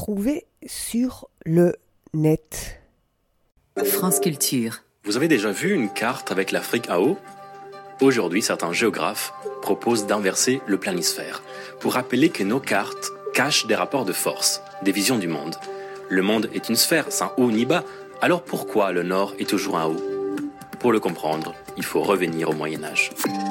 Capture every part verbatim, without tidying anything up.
trouver sur le net. France Culture. Vous avez déjà vu une carte avec l'Afrique en haut ? Aujourd'hui, certains géographes proposent d'inverser le planisphère pour rappeler que nos cartes cachent des rapports de force, des visions du monde. Le monde est une sphère, sans haut ni bas, alors pourquoi le nord est toujours en haut ? Pour le comprendre, il faut revenir au Moyen-Âge.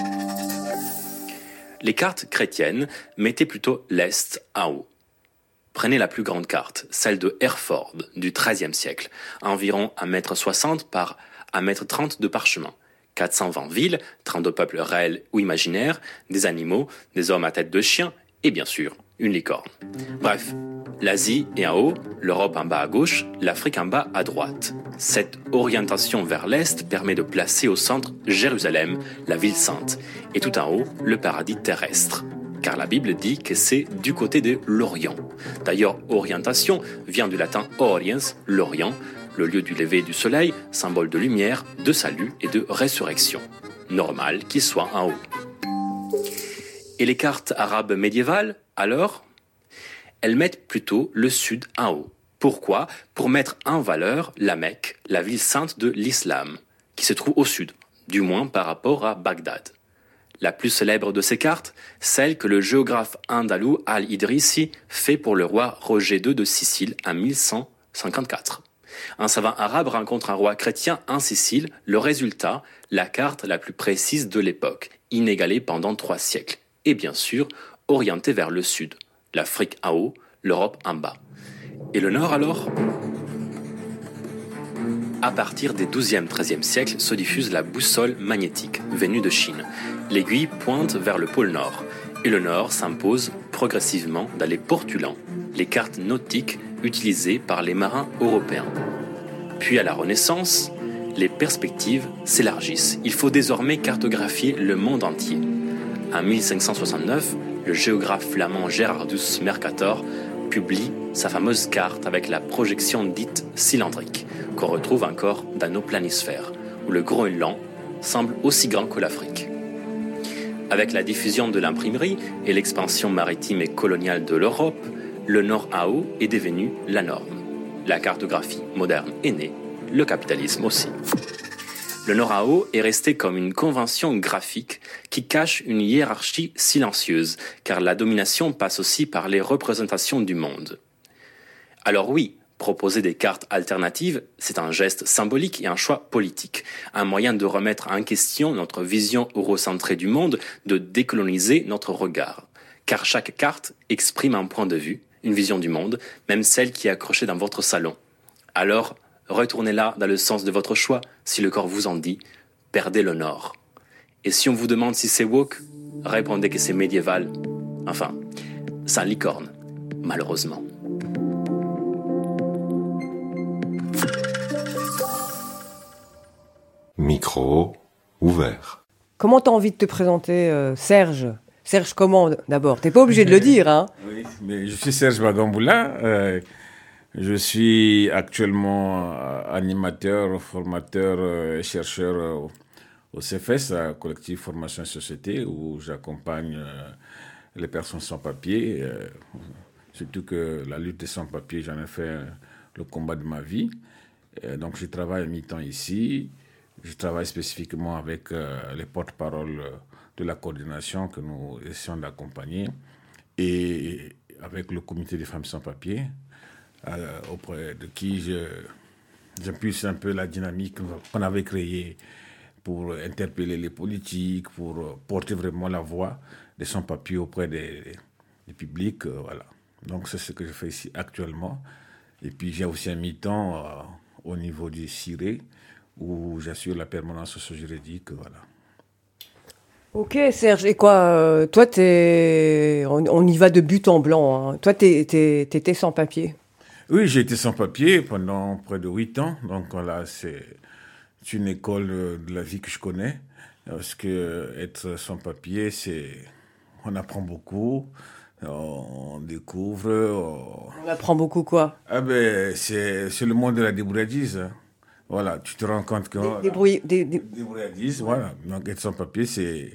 Les cartes chrétiennes mettaient plutôt l'Est en haut. Prenez la plus grande carte, celle de Hereford du treizième siècle, environ un mètre soixante par un mètre trente de parchemin. quatre cent vingt villes, trente-deux peuples réels ou imaginaires, des animaux, des hommes à tête de chien et bien sûr, une licorne. Bref, l'Asie est en haut, l'Europe en bas à gauche, l'Afrique en bas à droite. Cette orientation vers l'Est permet de placer au centre Jérusalem, la ville sainte, et tout en haut, le paradis terrestre. Car la Bible dit que c'est du côté de l'Orient. D'ailleurs, orientation vient du latin oriens, l'Orient, le lieu du lever du soleil, symbole de lumière, de salut et de résurrection. Normal qu'il soit en haut. Et les cartes arabes médiévales, alors ? Elles mettent plutôt le sud en haut. Pourquoi ? Pour mettre en valeur la Mecque, la ville sainte de l'islam, qui se trouve au sud, du moins par rapport à Bagdad. La plus célèbre de ces cartes, celle que le géographe andalou Al-Idrissi fait pour le roi Roger deux de Sicile en mille cent cinquante-quatre. Un savant arabe rencontre un roi chrétien en Sicile, le résultat, la carte la plus précise de l'époque, inégalée pendant trois siècles, et bien sûr, orientée vers le sud, l'Afrique en haut, l'Europe en bas. Et le nord alors ? À partir des douzième treizième siècles se diffuse la boussole magnétique, venue de Chine. L'aiguille pointe vers le pôle nord, et le nord s'impose progressivement dans les portulans, les cartes nautiques utilisées par les marins européens. Puis à la Renaissance, les perspectives s'élargissent. Il faut désormais cartographier le monde entier. En mille cinq cent soixante-neuf, le géographe flamand Gerardus Mercator publie sa fameuse carte avec la projection dite cylindrique, qu'on retrouve encore dans nos planisphères, où le Groenland semble aussi grand que l'Afrique. Avec la diffusion de l'imprimerie et l'expansion maritime et coloniale de l'Europe, le nord en haut est devenu la norme. La cartographie moderne est née, le capitalisme aussi. Le nord en haut est resté comme une convention graphique qui cache une hiérarchie silencieuse, car la domination passe aussi par les représentations du monde. Alors oui, proposer des cartes alternatives, c'est un geste symbolique et un choix politique, un moyen de remettre en question notre vision eurocentrée du monde, de décoloniser notre regard. Car chaque carte exprime un point de vue, une vision du monde, même celle qui est accrochée dans votre salon. Alors, retournez-la dans le sens de votre choix, si le corps vous en dit, perdez le nord. Et si on vous demande si c'est woke, répondez que c'est médiéval. Enfin, sans licorne, malheureusement. Micro ouvert. Comment t'as envie de te présenter, euh, Serge ? Serge comment, d'abord ? T'es pas obligé de le dire, hein ? Oui, mais je suis Serge Bagamboula. Euh, je suis actuellement euh, animateur, formateur et euh, chercheur euh, au C F S, à Collectif Formation et Société, où j'accompagne euh, les personnes sans papier. Euh, surtout que la lutte des sans-papiers, j'en ai fait euh, le combat de ma vie. Euh, donc, je travaille à mi-temps ici. Je travaille spécifiquement avec euh, les porte-paroles euh, de la coordination que nous essayons d'accompagner et avec le comité des femmes sans papier euh, auprès de qui je, j'impulse un peu la dynamique qu'on avait créée pour interpeller les politiques, pour porter vraiment la voix des sans papiers auprès des, des publics. Euh, voilà. Donc c'est ce que je fais ici actuellement. Et puis j'ai aussi un mi-temps euh, au niveau du C I R E où j'assure la permanence socio-juridique. Voilà. Ok, Serge, et quoi, euh, toi, t'es... On, on y va de but en blanc. Hein. Toi, t'es, t'es, t'étais sans papier. Oui, j'ai été sans papier pendant près de huit ans. Donc voilà, c'est une école de la vie que je connais. Parce que être sans papier, c'est... On apprend beaucoup, on découvre... On, on apprend beaucoup quoi ? Ah ben, c'est, c'est le monde de la débrouillardise. Voilà, tu te rends compte que... Des, débrouille, des, des... Débrouillardise, voilà. Donc être sans papier, c'est...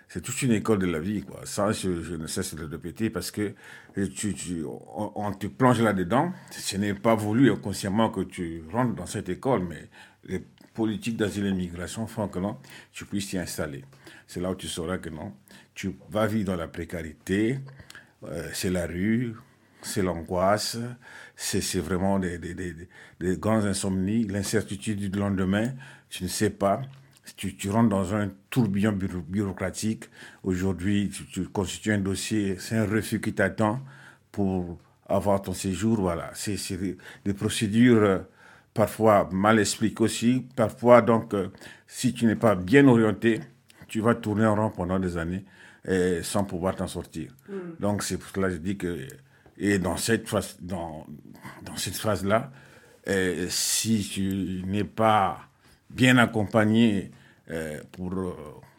c'est toute une école de la vie, quoi. Ça, je, je ne cesse de le répéter parce que tu, tu, on, on te plonge là-dedans. Ce n'est pas voulu consciemment que tu rentres dans cette école, mais les politiques d'asile et migration font que non, tu puisses t'y installer. C'est là où tu sauras que non, tu vas vivre dans la précarité, euh, c'est la rue, c'est l'angoisse, c'est, c'est vraiment des, des, des, des grandes insomnies, l'incertitude du lendemain, tu ne sais pas. Tu, tu rentres dans un tourbillon bureau, bureaucratique. Aujourd'hui, tu, tu constitues un dossier, c'est un refus qui t'attend pour avoir ton séjour. Voilà, c'est, c'est des, des procédures euh, parfois mal expliquées aussi. Parfois, donc, euh, si tu n'es pas bien orienté, tu vas tourner en rond pendant des années et, sans pouvoir t'en sortir. Mm. Donc, c'est pour cela que je dis que, et dans cette phase, dans, dans cette phase-là, et si tu n'es pas bien accompagné euh, pour euh,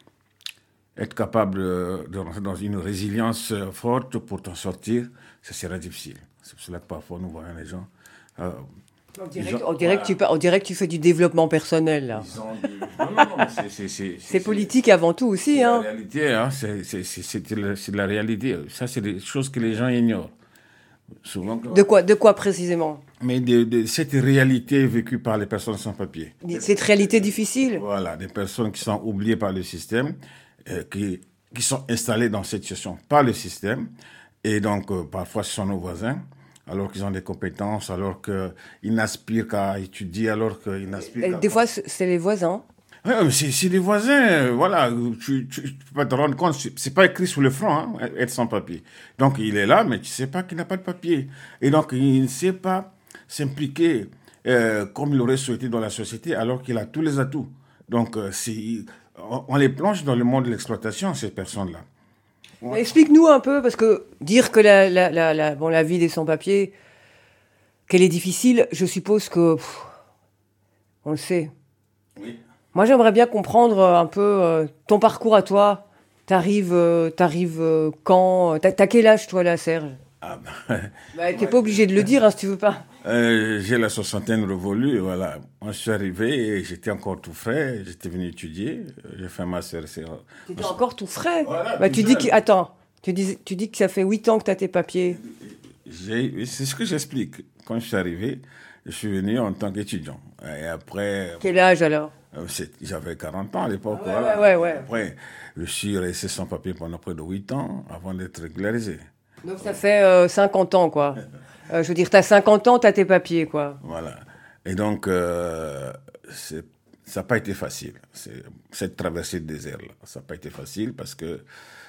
être capable de, de rentrer dans une résilience forte pour t'en sortir, ça sera difficile. C'est pour cela que parfois nous voyons les gens... Euh, on dirait, gens, on, dirait voilà. que tu, on dirait que tu fais du développement personnel, là. Des... Non, non, non, c'est, c'est, c'est, c'est politique c'est, avant tout aussi. C'est hein. la réalité, hein, c'est, c'est, c'est, c'est, de la, c'est de la réalité. Ça, c'est des choses que les gens ignorent. Souvent, de quoi, de quoi précisément? Mais de, de cette réalité vécue par les personnes sans papier. Cette réalité difficile. Voilà, des personnes qui sont oubliées par le système, euh, qui, qui sont installées dans cette situation par le système, et donc euh, parfois ce sont nos voisins, alors qu'ils ont des compétences, alors qu'ils n'aspirent qu'à étudier, alors qu'ils n'aspirent et qu'à... Des fois, c'est les voisins. Oui, c'est, c'est des voisins, voilà, tu, tu, tu peux pas te rendre compte, c'est, c'est pas écrit sur le front, hein, être sans papier. Donc il est là, mais tu sais pas qu'il n'a pas de papier. Et donc il ne sait pas s'impliquer euh, comme il aurait souhaité dans la société, alors qu'il a tous les atouts. Donc euh, c'est, on, on les plonge dans le monde de l'exploitation, ces personnes-là. Ouais. Explique-nous un peu, parce que dire que la, la, la, la, bon, la vie des sans-papiers, qu'elle est difficile, je suppose que, pff, on le sait. Oui. Moi, j'aimerais bien comprendre un peu euh, ton parcours à toi. T'arrives, euh, t'arrives euh, quand t'as, t'as quel âge, toi, là, Serge? Ah ben... bah, t'es ouais. pas obligé de le dire, hein, si tu veux pas. Euh, j'ai la soixantaine révolue, voilà. Moi, je suis arrivé et j'étais encore tout frais. J'étais venu étudier. J'ai fait un master. T'étais encore tout frais? Voilà, bah, tout tu dis que... Attends, tu dis, tu dis que ça fait huit ans que t'as tes papiers. J'ai... C'est ce que j'explique. Quand je suis arrivé, je suis venu en tant qu'étudiant. Et après... Quel âge, alors? C'est, j'avais quarante ans à l'époque. Ouais, voilà. ouais, ouais. Après, je suis resté sans papier pendant près de huit ans avant d'être régularisé. Donc ça fait euh, cinquante ans, quoi. euh, je veux dire, t'as cinquante ans, t'as tes papiers, quoi. Voilà. Et donc, euh, c'est, ça n'a pas été facile. C'est, cette traversée de désert, là, ça n'a pas été facile parce que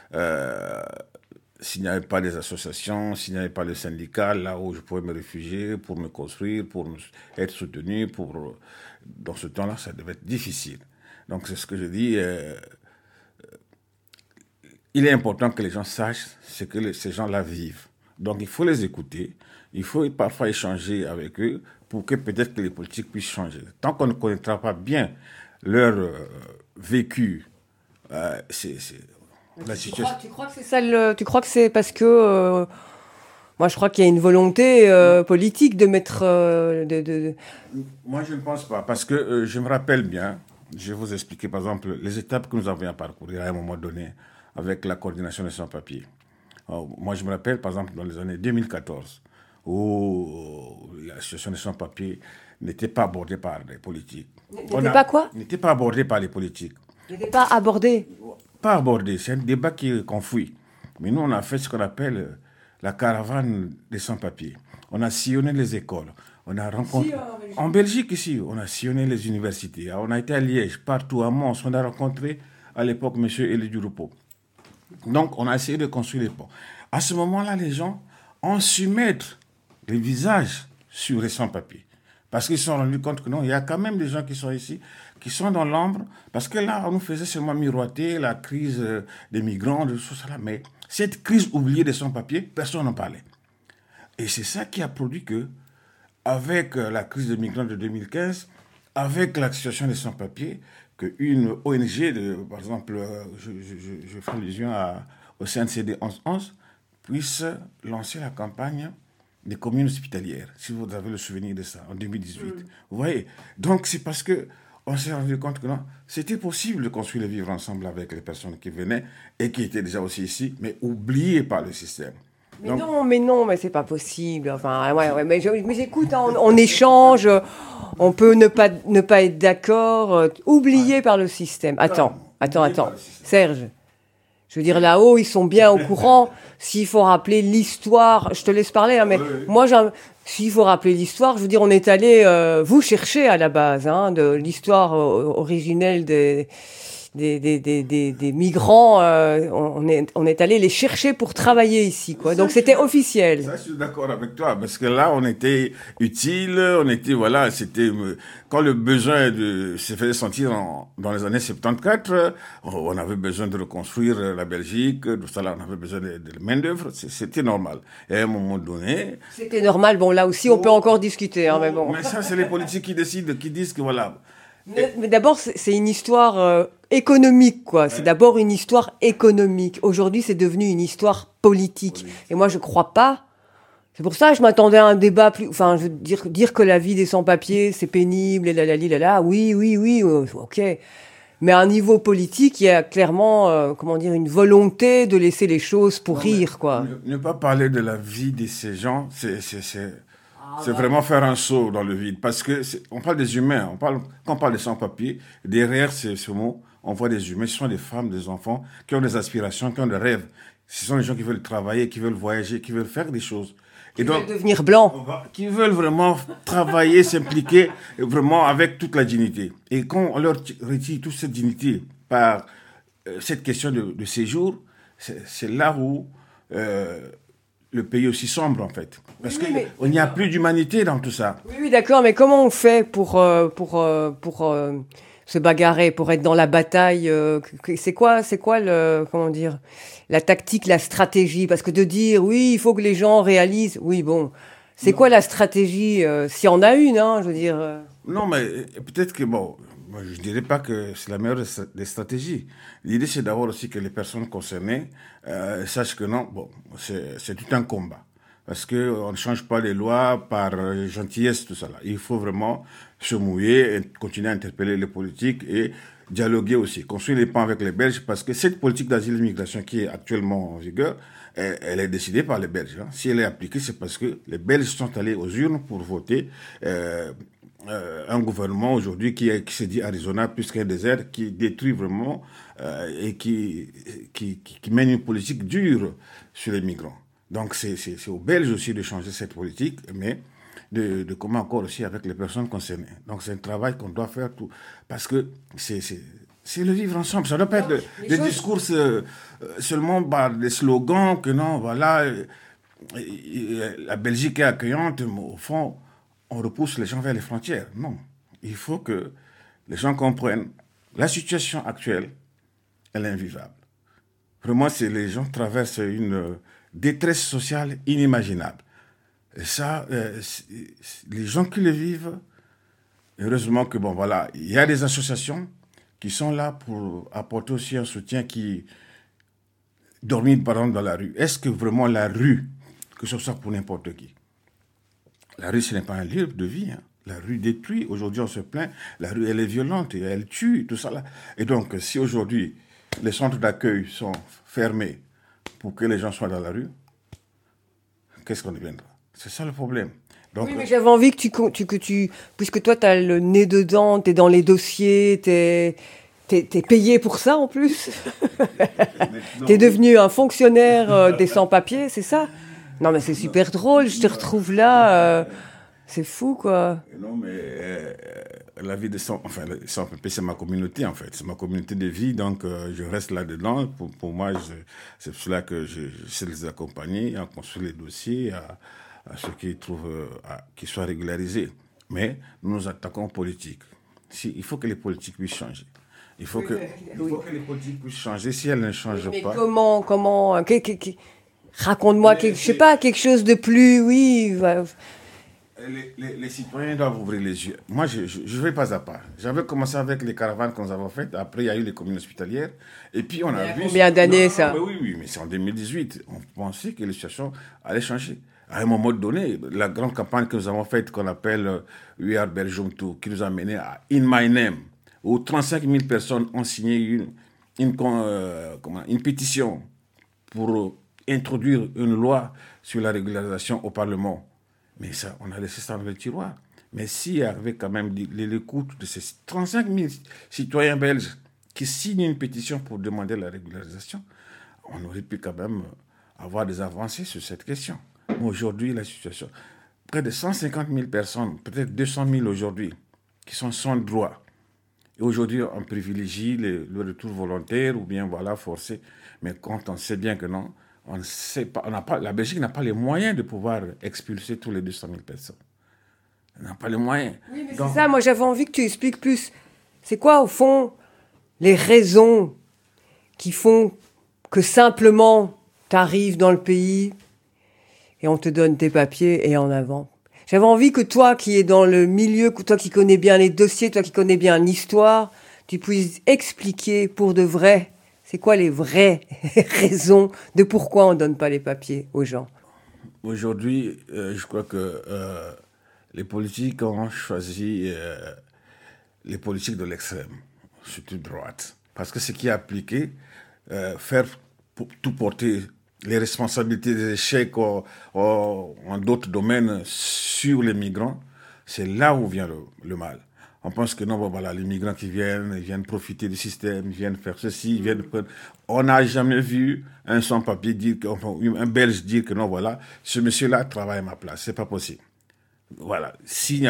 euh, s'il n'y avait pas des associations, s'il n'y avait pas le syndicat, là où je pouvais me réfugier pour me construire, pour être soutenu, pour... dans ce temps-là, ça devait être difficile. Donc, c'est ce que je dis. Euh, il est important que les gens sachent ce que les, ces gens-là vivent. Donc, il faut les écouter. Il faut parfois échanger avec eux pour que peut-être que les politiques puissent changer. Tant qu'on ne connaîtra pas bien leur euh, vécu, euh, c'est, c'est la tu situation. Crois, tu crois que c'est ça le, tu crois que c'est parce que euh, moi je crois qu'il y a une volonté euh, politique de mettre euh, de, de... Moi je ne pense pas parce que euh, je me rappelle bien. Je vais vous expliquer par exemple les étapes que nous avions à parcourir à un moment donné avec la coordination des sans-papiers. Alors, moi je me rappelle par exemple dans les années deux mille quatorze où la situation des sans-papiers n'était pas abordée par les politiques. N'était a, pas quoi N'était pas abordée par les politiques. N'était pas abordée. Pas abordée, c'est un débat qui, qu'on fuit. Mais nous on a fait ce qu'on appelle la caravane des sans-papiers. On a sillonné les écoles. On a rencontré... Si, en, Belgique. en Belgique, ici, on a sillonné les universités. On a été à Liège, partout, à Mons. On a rencontré, à l'époque, M. Élie Durupo. Donc, on a essayé de construire les ponts. À ce moment-là, les gens ont su mettre les visages sur les sans-papiers. Parce qu'ils se sont rendus compte que non, il y a quand même des gens qui sont ici, qui sont dans l'ombre. Parce que là, on nous faisait seulement miroiter la crise des migrants, de tout ça là. Mais cette crise oubliée des sans-papiers, personne n'en parlait. Et c'est ça qui a produit que, avec la crise des migrants de deux mille quinze, avec la situation des sans-papiers, qu'une O N G, de, par exemple, je, je, je fais allusion à, au C N C D onze onze, puisse lancer la campagne des communes hospitalières, si vous avez le souvenir de ça, en deux mille dix-huit. Mmh. Vous voyez ? Donc, c'est parce qu'on on s'est rendu compte que non, c'était possible de construire le vivre ensemble avec les personnes qui venaient et qui étaient déjà aussi ici, mais oubliées par le système. Mais Donc, non, mais non, mais c'est pas possible. Enfin, ouais, ouais, mais, je, mais écoute, hein, on, on échange, on peut ne pas, ne pas être d'accord, euh, oublié ouais. par le système. Attends, attends, attends. Serge, je veux dire, là-haut, ils sont bien au courant. S'il faut rappeler l'histoire, je te laisse parler, hein, mais oui, oui. moi, j'ai un... s'il faut rappeler l'histoire, je veux dire, on est allé euh, vous chercher à la base, hein, de l'histoire euh, originelle des... Des, des, des, des, des migrants, euh, on, est, on est allé les chercher pour travailler ici, quoi. Donc c'était officiel. Ça, je suis d'accord avec toi, parce que là, on était utile, on était, voilà, c'était, quand le besoin de, se faisait sentir en, dans les années soixante-quatorze, on avait besoin de reconstruire la Belgique, tout ça là, on avait besoin de, de main-d'œuvre, c'était normal. Et à un moment donné. C'était normal, bon, là aussi, on oh, peut encore discuter, hein, oh, mais bon. Mais ça, c'est les politiques qui décident, qui disent que voilà. Mais, mais d'abord, c'est une histoire euh, économique, quoi. Ouais. C'est d'abord une histoire économique. Aujourd'hui, c'est devenu une histoire politique. Oui. Et moi, je crois pas. C'est pour ça que je m'attendais à un débat plus. Enfin, je veux dire, dire que la vie des sans-papiers, c'est pénible, et là, là, là, là. Oui, oui, oui, ok. Mais à un niveau politique, il y a clairement, euh, comment dire, une volonté de laisser les choses pour non, rire, quoi. Ne, ne pas parler de la vie de ces gens, c'est. c'est, c'est... C'est vraiment faire un saut dans le vide. Parce que on parle des humains. On parle, quand on parle des sans-papiers, derrière ce, ce mot, on voit des humains. Ce sont des femmes, des enfants qui ont des aspirations, qui ont des rêves. Ce sont des gens qui veulent travailler, qui veulent voyager, qui veulent faire des choses. Et qui donc, veulent devenir blancs. Qui veulent vraiment travailler, s'impliquer vraiment avec toute la dignité. Et quand on leur retire toute cette dignité par euh, cette question de, de séjour, c'est, c'est là où... Euh, le pays aussi sombre, en fait. Parce oui, qu'il mais... n'y a plus d'humanité dans tout ça. Oui, oui, d'accord, mais comment on fait pour, euh, pour, euh, pour euh, se bagarrer, pour être dans la bataille euh, c'est quoi, c'est quoi le, comment dire, la tactique, la stratégie? Parce que de dire, oui, il faut que les gens réalisent, oui, bon, c'est non. quoi la stratégie euh, s'il y en a une, hein, je veux dire. Euh... Non, mais peut-être que, bon, moi, je ne dirais pas que c'est la meilleure des stratégies. L'idée, c'est d'abord aussi que les personnes concernées euh, sachent que non, bon, c'est, c'est tout un combat. Parce qu'on ne change pas les lois par gentillesse, tout ça là. Il faut vraiment se mouiller et continuer à interpeller les politiques et dialoguer aussi, construire les ponts avec les Belges, parce que cette politique d'asile et d'immigration qui est actuellement en vigueur, elle, elle est décidée par les Belges. Hein. Si elle est appliquée, c'est parce que les Belges sont allés aux urnes pour voter euh, Euh, un gouvernement aujourd'hui qui, est, qui se dit Arizona plus qu'un désert, qui détruit vraiment euh, et qui, qui, qui, qui mène une politique dure sur les migrants. Donc c'est, c'est, c'est aux Belges aussi de changer cette politique, mais de, de comment encore aussi avec les personnes concernées. Donc c'est un travail qu'on doit faire tout, parce que c'est, c'est, c'est le vivre ensemble. Ça ne doit pas être des de choses... discours euh, seulement bah, des slogans que non, voilà, euh, euh, la Belgique est accueillante, mais au fond, on repousse les gens vers les frontières. Non. Il faut que les gens comprennent la situation actuelle, elle est invivable. Vraiment, c'est, les gens traversent une détresse sociale inimaginable. Et ça, euh, les gens qui le vivent, heureusement que, bon, voilà, il y a des associations qui sont là pour apporter aussi un soutien qui... Dormir, par exemple, dans la rue. Est-ce que vraiment la rue, que ce soit pour n'importe qui, la rue, ce n'est pas un lieu de vie. Hein. La rue détruit. Aujourd'hui, on se plaint. La rue, elle est violente et elle tue, tout ça là. Et donc, si aujourd'hui, les centres d'accueil sont fermés pour que les gens soient dans la rue, qu'est-ce qu'on deviendra? C'est ça le problème. Donc, oui, mais j'avais envie que tu, tu, que tu... Puisque toi, tu as le nez dedans, tu es dans les dossiers, tu es... T'es, t'es payé pour ça, en plus. Tu es devenu un fonctionnaire euh, des sans-papiers, c'est ça? Non, mais c'est super drôle, je te retrouve là, euh, c'est fou, quoi. Non, mais euh, la vie des sans... Enfin, les sans-papiers, c'est ma communauté, en fait. C'est ma communauté de vie, donc euh, je reste là-dedans. Pour, pour moi, je, c'est pour cela que je, je sais les accompagner, à construire les dossiers, à, à ceux qui trouvent, à, qui soient régularisés. Mais nous nous attaquons aux politiques. Si, il faut que les politiques puissent changer. Il faut, que, il faut que les politiques puissent changer. Si elles ne changent oui, mais pas... Mais comment, comment... Que, que, que... Raconte-moi, quelque, je sais pas, quelque chose de plus, oui. Les, les, les citoyens doivent ouvrir les yeux. Moi, je, je, je vais pas à pas. J'avais commencé avec les caravanes que nous avons faites. Après, il y a eu les communes hospitalières. Et puis, on a vu... Combien d'années, non, ça? Mais oui, oui, mais c'est en deux mille dix-huit. On pensait que la situation allait changer. À un moment donné, la grande campagne que nous avons faite, qu'on appelle We Are Belgium Too, qui nous a mené à In My Name. où trente-cinq mille personnes ont signé une, une, euh, comment, une pétition pour introduire une loi sur la régularisation au Parlement. Mais ça, on a laissé ça dans le tiroir. Mais s'il y avait quand même l'écoute de ces trente-cinq mille citoyens belges qui signent une pétition pour demander la régularisation, on aurait pu quand même avoir des avancées sur cette question. Mais aujourd'hui, la situation, près de cent cinquante mille personnes, peut-être deux cent mille aujourd'hui, qui sont sans droit. Et aujourd'hui, on privilégie le, le retour volontaire ou bien voilà, forcé. Mais quand on sait bien que non, on ne sait pas, on n'a pas, la Belgique n'a pas les moyens de pouvoir expulser tous les deux cent mille personnes. Elle n'a pas les moyens. Oui, mais Donc, c'est ça, moi j'avais envie que tu expliques plus. C'est quoi, au fond, les raisons qui font que simplement tu arrives dans le pays et on te donne tes papiers et en avant. J'avais envie que toi qui es dans le milieu, toi qui connais bien les dossiers, toi qui connais bien l'histoire, tu puisses expliquer pour de vrai, c'est quoi les vraies raisons de pourquoi on ne donne pas les papiers aux gens. Aujourd'hui, euh, je crois que euh, les politiques ont choisi euh, les politiques de l'extrême, surtout de droite. Parce que ce qui est appliqué, euh, faire pour tout porter les responsabilités des échecs en, en, en d'autres domaines sur les migrants, c'est là où vient le, le mal. On pense que non, bon, voilà, les migrants qui viennent, ils viennent profiter du système, ils viennent faire ceci, ils viennent... On n'a jamais vu un sans-papier dire, enfin, un Belge dire que non, voilà, ce monsieur-là travaille à ma place. C'est pas possible. Voilà. Si,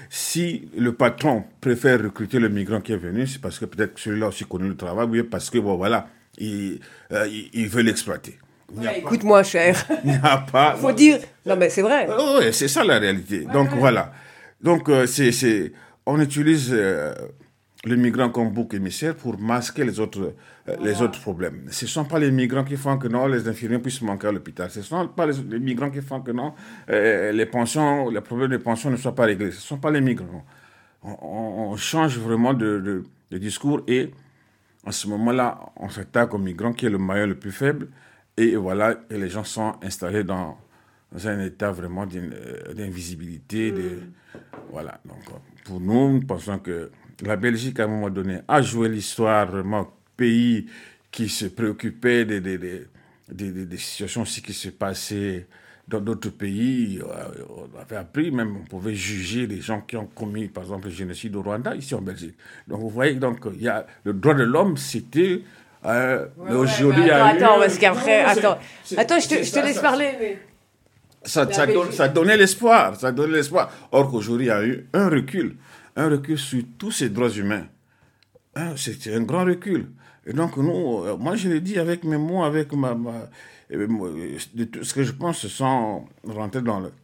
si le patron préfère recruter le migrant qui est venu, c'est parce que peut-être que celui-là aussi connaît le travail, ou parce que, bon, voilà, il, euh, il, il veut l'exploiter. Ouais, écoute-moi, cher. Il n'y a pas... Il faut dire... Non, mais c'est vrai. Oh, oui, c'est ça la réalité. Ouais, Donc, ouais. voilà. Donc, euh, c'est, c'est, on utilise euh, le migrant comme bouc émissaire pour masquer les autres, euh, voilà. les autres problèmes. Ce ne sont pas les migrants qui font que non, les infirmiers puissent manquer à l'hôpital. Ce ne sont pas les, les migrants qui font que non, euh, les pensions, les problèmes des pensions ne soient pas réglés. Ce ne sont pas les migrants. On, on, on change vraiment de, de, de discours et en ce moment-là, on s'attaque aux migrants qui est le maillon le plus faible. Et voilà, et les gens sont installés dans, dans un état vraiment d'invisibilité. De, voilà. Donc, pour nous, nous pensons que la Belgique, à un moment donné, a joué l'histoire vraiment pays qui se préoccupait des, des, des, des, des situations aussi qui se passaient dans d'autres pays. On avait appris, même, on pouvait juger les gens qui ont commis, par exemple, le génocide au Rwanda, ici en Belgique. Donc, vous voyez, donc, il y a le droit de l'homme, c'était... Euh, ouais, mais aujourd'hui, il y a attends, eu... attends, parce qu'après... Non, attends, c'est, attends je te, je te laisse ça, parler, mais... Ça, ça, don, ça donnait l'espoir, ça donnait l'espoir. Or qu'aujourd'hui, il y a eu un recul, un recul sur tous ces droits humains. Hein, c'est un grand recul. Et donc, nous, euh, moi, je l'ai dit avec mes mots, avec ma... ma euh, de tout ce que je pense, sans rentrer dans le...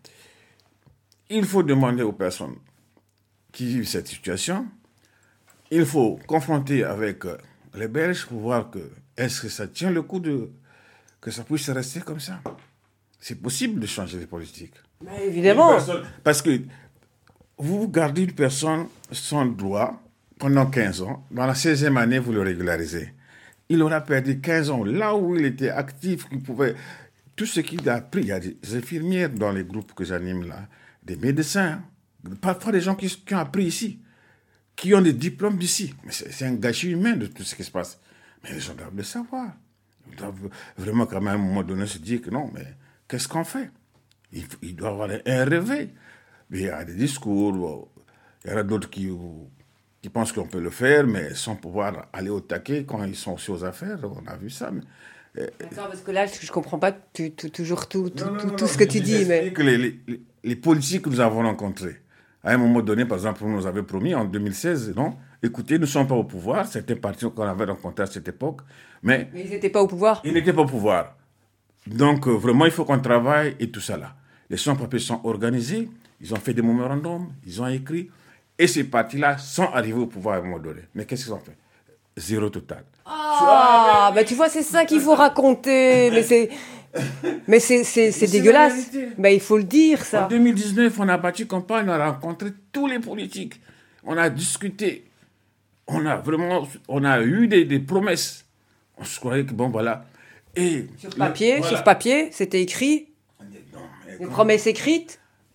Il faut demander aux personnes qui vivent cette situation, il faut confronter avec... Euh, les Belges pour voir que est-ce que ça tient le coup de que ça puisse rester comme ça. C'est possible de changer les politiques. Mais évidemment. Personne, parce que vous gardez une personne sans droit pendant quinze ans. Dans la seizième année, vous le régularisez. Il aura perdu quinze ans. Là où il était actif, il pouvait... Tout ce qu'il a appris, il y a des infirmières dans les groupes que j'anime là, des médecins, parfois des gens qui, qui ont appris ici, qui ont des diplômes d'ici. Mais c'est, c'est un gâchis humain de tout ce qui se passe. Mais les gens doivent le savoir. Ils doivent vraiment, quand même, à un moment donné, se dire que non, mais qu'est-ce qu'on fait? Il, il doit y avoir un réveil. Mais il y a des discours, il y en a d'autres qui, qui pensent qu'on peut le faire, mais sans pouvoir aller au taquet quand ils sont aussi aux affaires. On a vu ça. Mais, Attends, parce que là, je ne comprends pas tu, tu, toujours tout, tout, non, non, tout, non, tout non, ce que tu dis. Mais... que les, les, les politiques que nous avons rencontrés, à un moment donné, par exemple, on nous avait promis en deux mille seize, non, écoutez, nous ne sommes pas au pouvoir, c'était parti qu'on avait rencontré à cette époque, mais... Mais ils n'étaient pas au pouvoir. Ils n'étaient pas au pouvoir. Donc, euh, vraiment, il faut qu'on travaille et tout ça là. Les sans-papiers sont organisés, ils ont fait des mémorandums, ils ont écrit, et ces partis-là sont arrivés au pouvoir à un moment donné. Mais qu'est-ce qu'ils ont fait? Zéro total. Ah, bah tu vois, c'est ça qu'il faut raconter, mais c'est... Mais c'est, c'est, c'est, c'est dégueulasse. Ben, il faut le dire, ça. En deux mille dix-neuf, on a battu campagne, on a rencontré tous les politiques. On a discuté. On a vraiment... On a eu des, des promesses. On se croyait que, bon, voilà. Et sur papier, le, voilà. sur papier, c'était écrit. Non, mais des promesses écrites.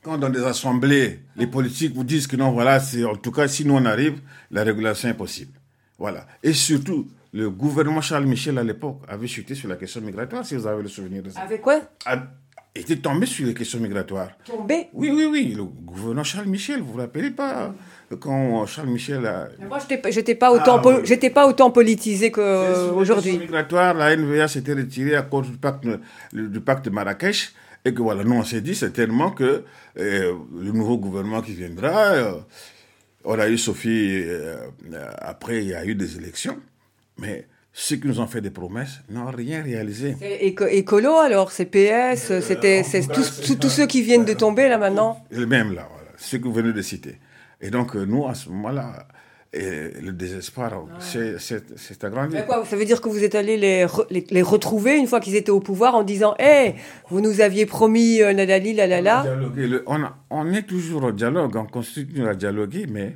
quand dans des assemblées, les politiques vous disent que non, voilà, c'est, en tout cas, si nous on arrive, la régulation est possible. Voilà. Et surtout, le gouvernement Charles Michel, à l'époque, avait chuté sur la question migratoire, si vous avez le souvenir de ça. Avec quoi? A, était tombé sur les questions migratoires. Tombé? Oui, oui, oui. Le gouvernement Charles Michel, vous vous rappelez pas quand Charles Michel a... Moi, j'étais, j'étais pas autant, ah, pol- oui. j'étais pas autant politisé qu'aujourd'hui. Les questions migratoires, la N V A s'était retirée à cause du pacte, du pacte de Marrakech. Et que voilà, nous on s'est dit certainement que euh, le nouveau gouvernement qui viendra, euh, on a eu Sophie, euh, après il y a eu des élections, mais ceux qui nous ont fait des promesses n'ont rien réalisé. C'est éco- écolo alors, c'est P S, euh, c'était c'est cas, tous, c'est tous ceux qui viennent de tomber là maintenant. Les mêmes là, voilà, ceux que vous venez de citer. Et donc euh, nous à ce moment-là, et le désespoir, ah. c'est, c'est, c'est agrandi. Mais quoi, ça veut dire que vous êtes allé les, re, les, les retrouver une fois qu'ils étaient au pouvoir en disant « Hé, hey, vous nous aviez promis euh, nadali, la la la ». On, a, on est toujours au dialogue, on continue à dialoguer, mais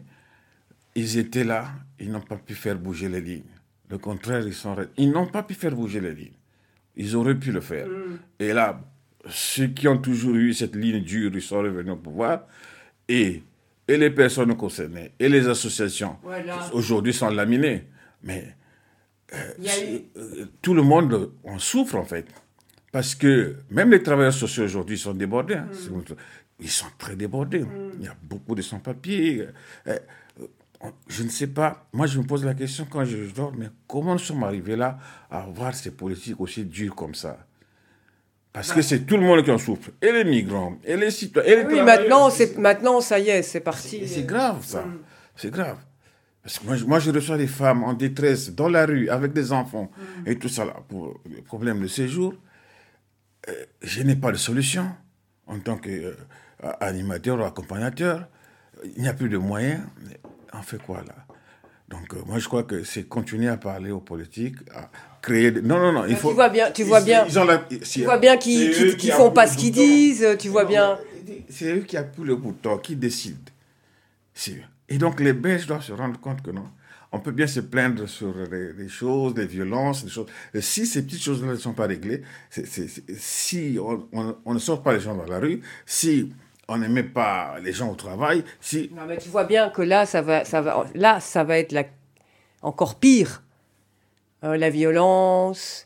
ils étaient là, ils n'ont pas pu faire bouger les lignes. Le contraire, ils, sont, ils n'ont pas pu faire bouger les lignes. Ils auraient pu le faire. Mm. Et là, ceux qui ont toujours eu cette ligne dure, ils sont revenus au pouvoir et... Et les personnes concernées, et les associations, voilà. Aujourd'hui sont laminées. Mais euh, eu... euh, tout le monde en souffre, en fait. Parce que même les travailleurs sociaux aujourd'hui sont débordés. Hein. Mm. Ils sont très débordés. Mm. Il y a beaucoup de sans-papiers. Euh, euh, je ne sais pas. Moi, je me pose la question quand je dors, mais comment nous sommes arrivés là à avoir ces politiques aussi dures comme ça ? Parce que c'est tout le monde qui en souffre. Et les migrants, et les citoyens. Et les oui, maintenant, c'est, maintenant, ça y est, c'est parti. C'est, c'est grave, ça. Mm. C'est grave. Parce que moi, moi, je reçois des femmes en détresse, dans la rue, avec des enfants, mm. et tout ça, là, pour le problème de séjour. Euh, je n'ai pas de solution. En tant qu'animateur euh, ou accompagnateur, il n'y a plus de moyens. On fait quoi, là ? Donc, euh, moi, je crois que c'est continuer à parler aux politiques, à créer... Des... Non, non, non, il faut... Tu vois bien, tu vois bien, ils ont la... tu vois bien qu'ils ne qui, font pas ce qu'ils disent, tu vois bien... C'est eux qui appuient le bouton, qui décident. C'est eux. Et donc, les Belges doivent se rendre compte que non. On peut bien se plaindre sur les, les choses, les violences, les choses. Et si ces petites choses-là ne sont pas réglées, c'est, c'est, c'est, si on, on, on ne sort pas les gens dans la rue, si... on ne met pas les gens au travail. Si... Non, mais tu vois bien que là, ça va, ça va, là, ça va être la... encore pire. Euh, la violence,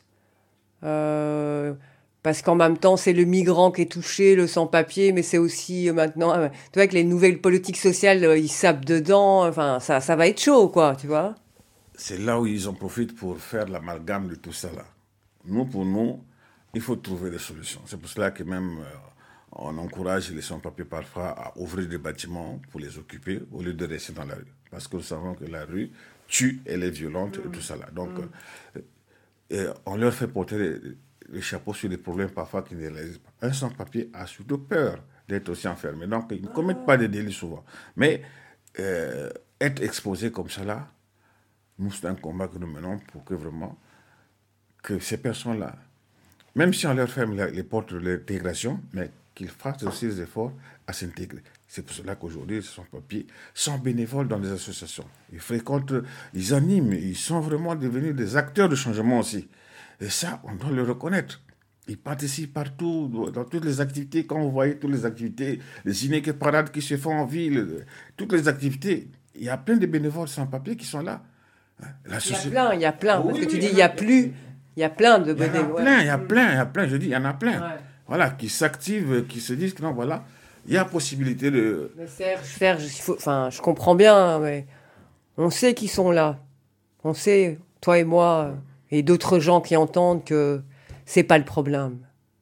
euh, parce qu'en même temps, c'est le migrant qui est touché, le sans-papier, mais c'est aussi euh, maintenant... Euh, tu vois que les nouvelles politiques sociales, euh, ils sapent dedans. Enfin, ça, ça va être chaud, quoi, tu vois. C'est là où ils en profitent pour faire l'amalgame de tout ça, là. Nous, pour nous, il faut trouver des solutions. C'est pour cela que même... Euh, on encourage les sans-papiers parfois à ouvrir des bâtiments pour les occuper au lieu de rester dans la rue. Parce que nous savons que la rue tue, elle est violente mmh. et tout ça là. Donc, mmh. euh, on leur fait porter les, les chapeaux sur des problèmes parfois qui ne réalisent pas. Un sans-papier a surtout peur d'être aussi enfermé. Donc, ils ne commettent pas de délits souvent. Mais euh, être exposé comme ça là, nous, c'est un combat que nous menons pour que vraiment, que ces personnes-là, même si on leur ferme les portes de l'intégration, mais qu'ils fassent aussi des efforts à s'intégrer. C'est pour cela qu'aujourd'hui, ces sans-papiers sont bénévoles dans les associations. Ils fréquentent, ils animent, ils sont vraiment devenus des acteurs de changement aussi. Et ça, on doit le reconnaître. Ils participent partout, dans toutes les activités. Quand vous voyez toutes les activités, les ciné parades qui se font en ville, toutes les activités, il y a plein de bénévoles sans-papiers qui sont là. La société... Il y a plein, il y a plein. Oui, parce que oui, tu dis, il n'y a plus, il y a plein de bénévoles. Il y en a plein, il y a plein, il y a plein, je dis, il y en a plein. Ouais. Voilà, qui s'activent, qui se disent que non, voilà, il y a possibilité de... Mais Serge, Serge, il faut, enfin, je comprends bien, mais on sait qu'ils sont là. On sait, toi et moi, et d'autres gens qui entendent que c'est pas le problème, ok ?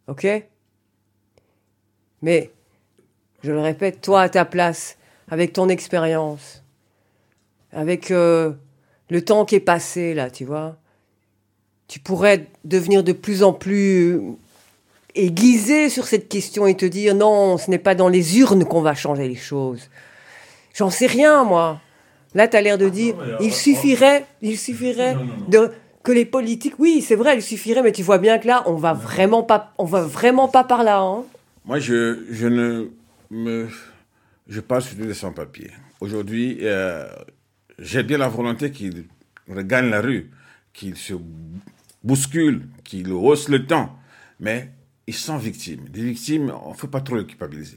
Mais, je le répète, toi à ta place, avec ton expérience, avec euh, le temps qui est passé là, tu vois, tu pourrais devenir de plus en plus aiguisé sur cette question et te dire non, ce n'est pas dans les urnes qu'on va changer les choses. J'en sais rien, moi. Là, tu as l'air de dire, il suffirait, il suffirait de, que les politiques... Oui, c'est vrai, il suffirait, mais tu vois bien que là, on va vraiment pas, on va vraiment pas par là. Hein. Moi, je, je ne me... Je parle surtout des sans-papiers. Aujourd'hui, euh, j'ai bien la volonté qu'ils regagnent la rue, qu'ils se bousculent, qu'ils haussent le temps. Mais ils sont victimes. Des victimes, on ne faut pas trop les culpabiliser.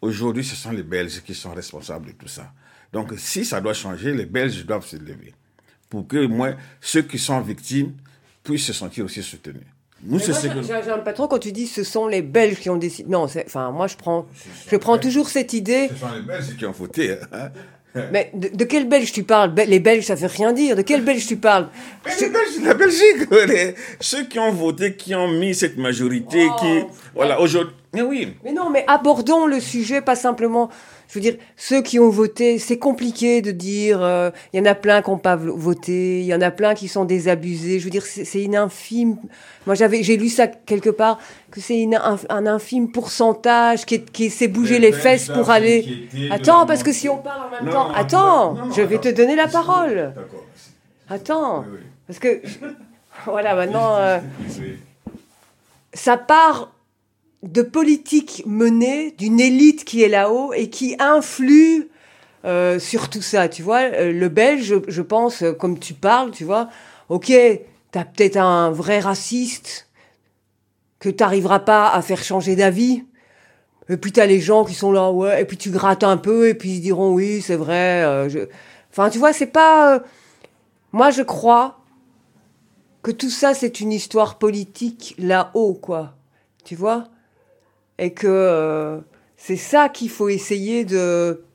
aujourd'hui, ce sont les Belges qui sont responsables de tout ça. Donc, si ça doit changer, les Belges doivent se lever pour que, moi, ceux qui sont victimes puissent se sentir aussi soutenus. Nous, Mais c'est moi, ce j'ai- que... J'aime pas trop quand tu dis ce sont les Belges qui ont décidé. Non, c'est- enfin, moi, je prends, je prends toujours cette idée. Ce sont les Belges qui ont voté. Hein. Mais de, de quel Belge tu parles? Be- Les Belges, ça veut rien dire. De quel Belge tu parles? Mais les Belges, la Belgique, les- ceux qui ont voté, qui ont mis cette majorité, Oh, qui... Voilà, aujourd'hui... Mais oui. Mais non, mais abordons le sujet, pas simplement. Je veux dire, ceux qui ont voté, c'est compliqué de dire. euh, Il y en a plein qui n'ont pas vo- voté. Il y en a plein qui sont désabusés. Je veux dire, c'est c'est une infime. Moi, j'avais, j'ai lu ça quelque part que c'est une inf- un infime pourcentage qui, est- qui s'est bougé les, Les fesses Belges pour savent aller. s'inquiéter de Attends, la parce que montée. si on parle en même Non, temps, non, attends, non, non, je vais attends. te donner la Excuse-moi. parole. D'accord. Attends, Oui, oui. parce que voilà, maintenant, euh, Oui. ça part de politique menée, d'une élite qui est là-haut et qui influe euh, sur tout ça, tu vois. Euh, Le Belge, je, je pense, euh, comme tu parles, tu vois, ok, t'as peut-être un vrai raciste que t'arriveras pas à faire changer d'avis. Et puis t'as les gens qui sont là, ouais, et puis tu grattes un peu, et puis ils diront, oui, c'est vrai. euh, je... Enfin, tu vois, c'est pas... euh, Moi, je crois que tout ça, c'est une histoire politique là-haut, quoi. Tu vois? Et que euh, c'est ça qu'il faut essayer de,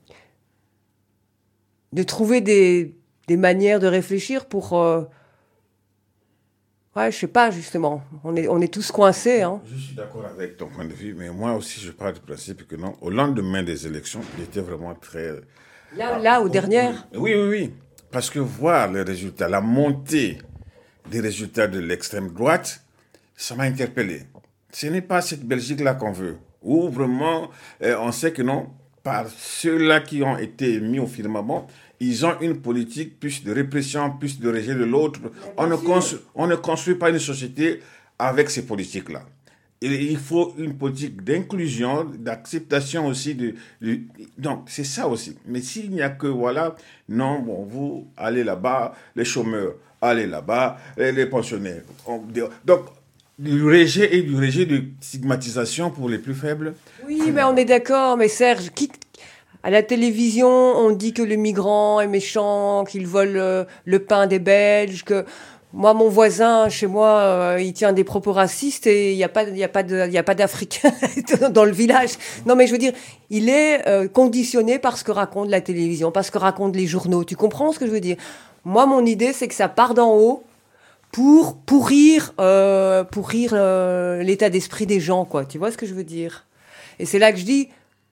de trouver des, des manières de réfléchir pour... euh, Ouais, je sais pas, justement. On est, on est tous coincés, hein. Je suis d'accord avec ton point de vue, mais moi aussi, je pars du principe que non. Au lendemain des élections, j'étais vraiment très... Là, là aux dernières. Oui, oui, oui. Parce que voir les résultats, la montée des résultats de l'extrême droite, ça m'a interpellé. Ce n'est pas cette Belgique-là qu'on veut. Où vraiment, euh, on sait que non, par ceux-là qui ont été mis au firmament, ils ont une politique plus de répression, plus de rejet de l'autre. On ne, construit, on ne construit pas une société avec ces politiques-là. Et il faut une politique d'inclusion, d'acceptation aussi. De, de, donc, c'est ça aussi. Mais s'il n'y a que, voilà, non, bon, vous allez là-bas, les chômeurs, allez là-bas, les, les pensionnaires. On, donc, du rejet et du rejet de stigmatisation pour les plus faibles. Oui, mais on est d'accord, mais Serge, qui... À la télévision, on dit que le migrant est méchant, qu'il vole euh, le pain des Belges, que... Moi, mon voisin, chez moi, euh, il tient des propos racistes et il n'y a pas, il y a pas de, il y a pas d'Africains dans le village. Non, mais je veux dire, il est euh, conditionné par ce que raconte la télévision, par ce que racontent les journaux. Tu comprends ce que je veux dire? Moi, mon idée, c'est que ça part d'en haut pour pourrir, euh, pourrir euh, l'état d'esprit des gens, quoi. Tu vois ce que je veux dire? Et c'est là que je dis,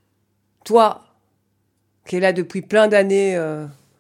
toi, qui es là depuis plein d'années euh,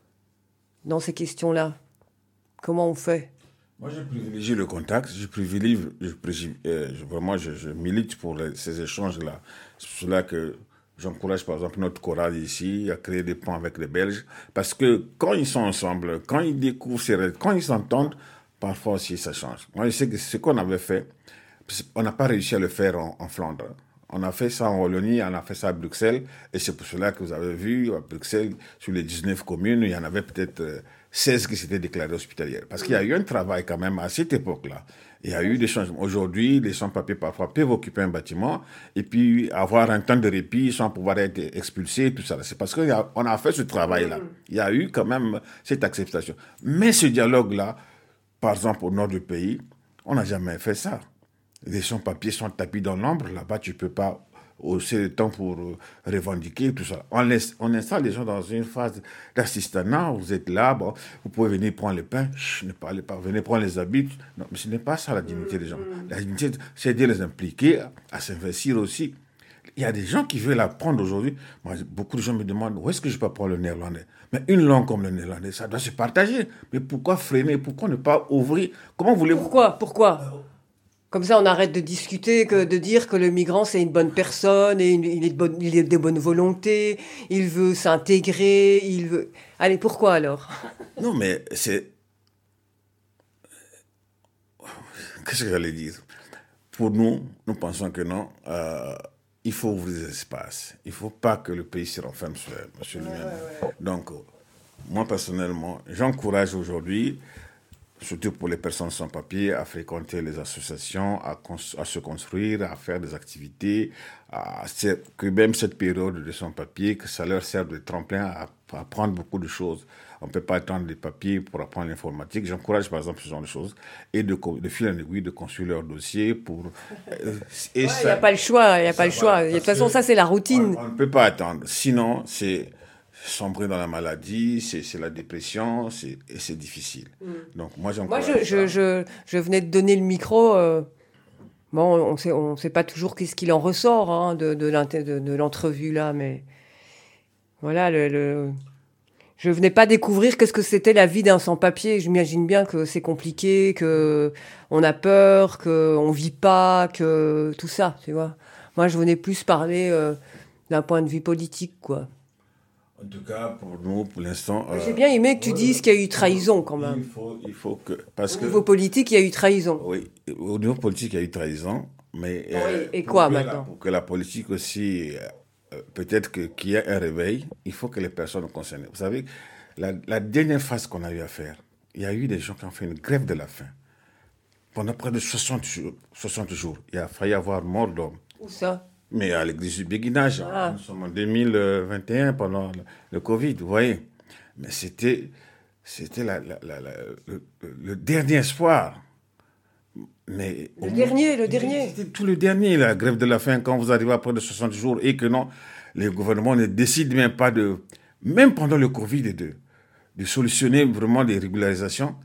dans ces questions-là, comment on fait? Moi, je privilégie le contact, je privilégie, je, euh, je, vraiment, je, je milite pour les, ces échanges-là. C'est pour cela que j'encourage, par exemple, notre chorale ici à créer des ponts avec les Belges, parce que quand ils sont ensemble, quand ils découvrent ces règles, quand ils s'entendent, parfois aussi ça change. Moi, je sais que ce qu'on avait fait, on n'a pas réussi à le faire en, en Flandre. On a fait ça en Wallonie, on a fait ça à Bruxelles, et c'est pour cela que vous avez vu, à Bruxelles, sur les dix-neuf communes, il y en avait peut-être euh, seize qui s'étaient déclarées hospitalières. Parce qu'il y a eu un travail quand même à cette époque-là. Il y a eu des changements. Aujourd'hui, les sans-papiers parfois peuvent occuper un bâtiment et puis avoir un temps de répit sans pouvoir être expulsés, tout ça. C'est parce qu'on a, on a fait ce travail-là. Il y a eu quand même cette acceptation. Mais ce dialogue-là, par exemple au nord du pays, on n'a jamais fait ça. Les sans-papiers sont tapis dans l'ombre. Là-bas, tu ne peux pas hausser le temps pour euh, revendiquer tout ça. On, laisse, on installe les gens dans une phase d'assistanat. Vous êtes là, bon, vous pouvez venir prendre le pain. Chut, ne parlez pas. Venez prendre les habits. Non, mais ce n'est pas ça la dignité des gens. La dignité, c'est de les impliquer, à s'investir aussi. Il y a des gens qui veulent apprendre aujourd'hui. Moi, beaucoup de gens me demandent où est-ce que je peux apprendre le néerlandais. Mais une langue comme le néerlandais, ça doit se partager. Mais pourquoi freiner? Pourquoi ne pas ouvrir? Comment voulez-vous? Pourquoi? Pourquoi? Comme ça, on arrête de discuter, que de dire que le migrant, c'est une bonne personne, et une, il, est de bonne, il est de bonne volonté, il veut s'intégrer, il veut... Allez, pourquoi alors? Non, mais c'est... Qu'est-ce que j'allais dire? Pour nous, nous pensons que non, euh, il faut ouvrir des espaces. Il ne faut pas que le pays se renferme sur, sur lui-même. Ouais, ouais, ouais. Donc, moi, personnellement, j'encourage aujourd'hui surtout pour les personnes sans papier, à fréquenter les associations, à, cons- à se construire, à faire des activités, à, c'est- que même cette période de sans papier, que ça leur serve de tremplin à, à apprendre beaucoup de choses. On ne peut pas attendre des papiers pour apprendre l'informatique. J'encourage par exemple ce genre de choses et de, co- de fil en aiguille de construire leur dossier pour. euh, et Il ça- n'y a pas le choix, il n'y a ça, pas le choix. voilà, De toute parce façon, que ça, c'est la routine. On, on ne peut pas attendre. Sinon, c'est sombrer dans la maladie, c'est c'est la dépression, c'est, et c'est difficile. Donc, moi, Moi, j'encourage je, je, ça. je, je venais de donner le micro. euh, Bon, on sait, on sait pas toujours qu'est-ce qu'il en ressort hein, de, de, l'inter- de, de l'entrevue là, mais voilà, le, le... je venais pas découvrir qu'est-ce que c'était la vie d'un sans-papier. J'imagine bien que c'est compliqué, que on a peur, que on vit pas, que tout ça, tu vois. Moi, je venais plus parler euh, d'un point de vue politique, quoi. En tout cas, pour nous, pour l'instant. euh, J'ai bien aimé que tu ouais, dises qu'il y a eu trahison quand même. Il faut, il faut que. Parce Au que. niveau politique, il y a eu trahison. Oui, au niveau politique, il y a eu trahison, mais. Oui, et pour quoi que la- maintenant? Pour que la politique aussi. euh, peut-être que, qu'il y ait un réveil, il faut que les personnes concernées. Vous savez, la, la dernière phase qu'on a eu à faire, il y a eu des gens qui ont fait une grève de la faim. Pendant près de soixante jours, soixante jours, il a failli avoir mort d'homme. Où ça? Mais à l'église du Béguinage, Ah. nous sommes en deux mille vingt et un, pendant le, le Covid, vous voyez. Mais c'était, c'était la, la- la- la- le, le dernier espoir. Mais Le au dernier, moins- le dernier. C'était tout le dernier, la grève de la faim, quand vous arrivez après de soixante jours et que non, le gouvernement ne décide même pas de, même pendant le Covid, de, de solutionner vraiment des régularisations.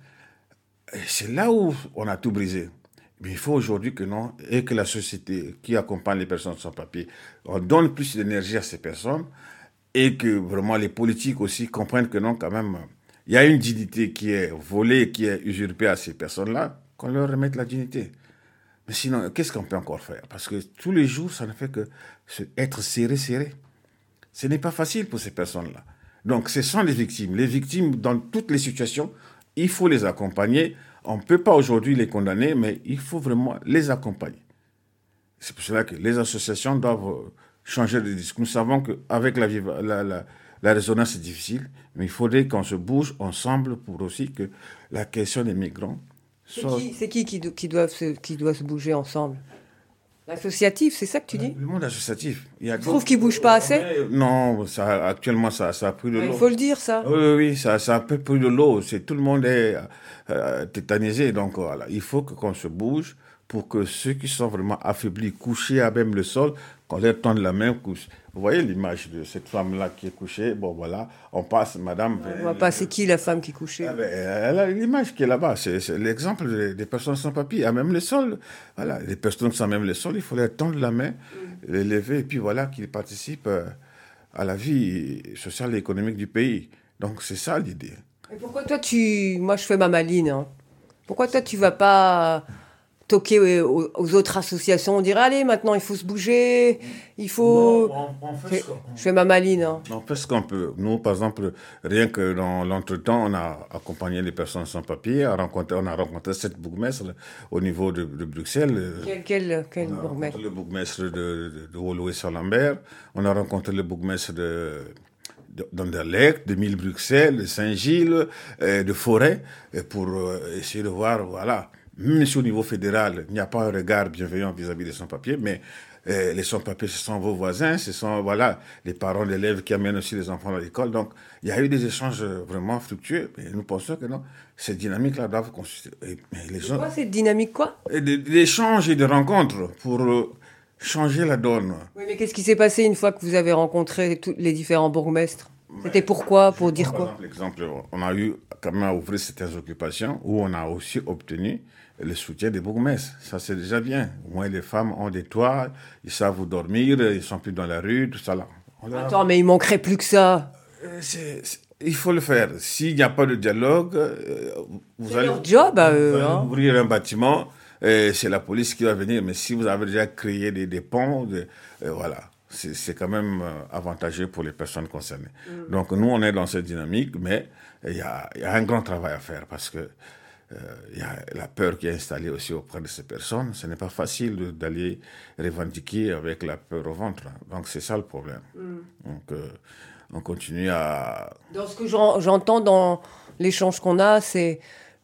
Et c'est là où on a tout brisé. Mais il faut aujourd'hui que non, et que la société qui accompagne les personnes sans papier, on donne plus d'énergie à ces personnes et que vraiment les politiques aussi comprennent que non, quand même, il y a une dignité qui est volée, qui est usurpée à ces personnes-là, qu'on leur remette la dignité. Mais sinon, qu'est-ce qu'on peut encore faire? Parce que tous les jours, ça ne fait que se- être serré, serré. Ce n'est pas facile pour ces personnes-là. Donc, ce sont les victimes. Les victimes, dans toutes les situations, il faut les accompagner. On ne peut pas aujourd'hui les condamner, mais il faut vraiment les accompagner. C'est pour cela que les associations doivent euh, changer de discours. Nous savons qu'avec la, viva- la, la, la résonance, c'est difficile, mais il faudrait qu'on se bouge ensemble pour aussi que la question des migrants C'est soit... qui, c'est qui qui, do- qui, doivent se, qui doit se bouger ensemble? L'associatif, c'est ça que tu dis? Le monde associatif. Il y a Tu trouves qu'il ne bouge pas assez? Non, ça, actuellement, ça, ça a pris de l'eau. Il faut le dire, ça. Oui, oui, oui, ça, ça a un peu pris de l'eau. C'est, tout le monde est euh, tétanisé. Donc, voilà, il faut que, qu'on se bouge pour que ceux qui sont vraiment affaiblis, couchés à même le sol, qu'on leur tende la main. Couche. Vous voyez l'image de cette femme-là qui est couchée? Bon, voilà, on passe, madame. On voit pas c'est qui la femme qui est couchée. Ah ben, elle a l'image qui est là-bas. C'est, c'est l'exemple des, des personnes sans papier, à même le sol. Voilà, les personnes sans même le sol, il faut leur tendre la main, les lever, et puis voilà, qu'ils participent euh, à la vie sociale et économique du pays. Donc, c'est ça l'idée. Et pourquoi toi, tu... Moi, je fais ma maline. Hein. Pourquoi toi, tu vas pas toquer aux, aux autres associations? On dirait, allez, maintenant, il faut se bouger, il faut... Non, on, on fait Je ce qu'on- je fais ma maline. Hein. on fait ce qu'on peut. Nous, par exemple, rien que dans l'entretemps, on a accompagné les personnes sans papier. On a rencontré, on a rencontré sept bourgmestres au niveau de, de Bruxelles. Quel, quel, quel On a bourgmestre? rencontré le bourgmestre de, de, de Woluwe-sur-Lambert. On a rencontré le bourgmestre de, de, d'Anderlecht, de Mille-Bruxelles, de Saint-Gilles, euh, de Forêt, et pour euh, essayer de voir, voilà. Même si au niveau fédéral, il n'y a pas un regard bienveillant vis-à-vis des sans-papiers, mais euh, les sans-papiers, ce sont vos voisins, ce sont, voilà, les parents d'élèves qui amènent aussi les enfants à l'école. Donc, il y a eu des échanges vraiment fructueux. Et nous pensons que non, ces dynamiques-là doivent consister. Et, mais les gens, Quoi, cette dynamique, quoi? et de- d'échanges et de rencontres pour euh, changer la donne. Oui, mais qu'est-ce qui s'est passé une fois que vous avez rencontré tous les différents bourgmestres? C'était pourquoi? Pour dire Par quoi? exemple, exemple, on a eu quand même à ouvrir certaines occupations où on a aussi obtenu le soutien des bourgmestres. Ça, c'est déjà bien. Au moins, les femmes ont des toits, ils savent où dormir, ils sont plus dans la rue, tout ça là. On leur a- Attends, mais il manquerait plus que ça. Euh, c'est- c'est- il faut le faire. S'il n'y a pas de dialogue, euh, vous C'est allez, leur job à eux, vous allez hein. ouvrir un bâtiment, et c'est la police qui va venir. Mais si vous avez déjà créé des, des ponts, de- euh, voilà, c'est c'est quand même euh, avantageux pour les personnes concernées. Donc nous, on est dans cette dynamique, mais il y a, il y a un grand travail à faire parce que euh, il y a la peur qui est installée aussi auprès de ces personnes. Ce n'est pas facile de- d'aller revendiquer avec la peur au ventre. Donc c'est ça le problème. Donc euh, on continue à... Dans ce que j'en- j'entends dans l'échange qu'on a, c'est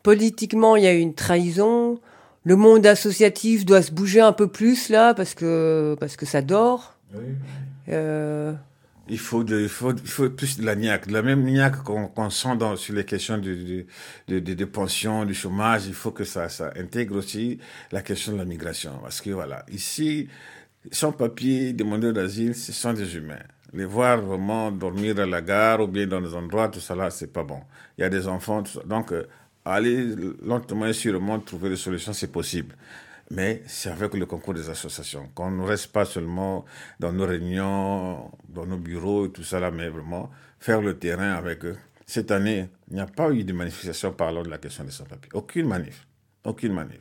politiquement, il y a eu une trahison. Le monde associatif doit se bouger un peu plus, là, parce que, parce que ça dort. Oui. Euh... Il faut, de, il, faut, il faut plus de la niaque, de la même niaque qu'on, qu'on sent dans, sur les questions de, de, de, de, de pension, du chômage. Il faut que ça, ça intègre aussi la question de la migration. Parce que voilà, ici, sans papier, demandeurs d'asile, ce sont des humains. Les voir vraiment dormir à la gare ou bien dans des endroits, tout ça là, c'est pas bon. Il y a des enfants, tout ça. Donc, euh, aller lentement et sûrement trouver des solutions, c'est possible. Mais c'est avec le concours des associations. Qu'on ne reste pas seulement dans nos réunions, dans nos bureaux et tout ça là, mais vraiment faire le terrain avec eux. Cette année, il n'y a pas eu de manifestation parlant de la question des sans-papiers. Aucune manif. Aucune manif.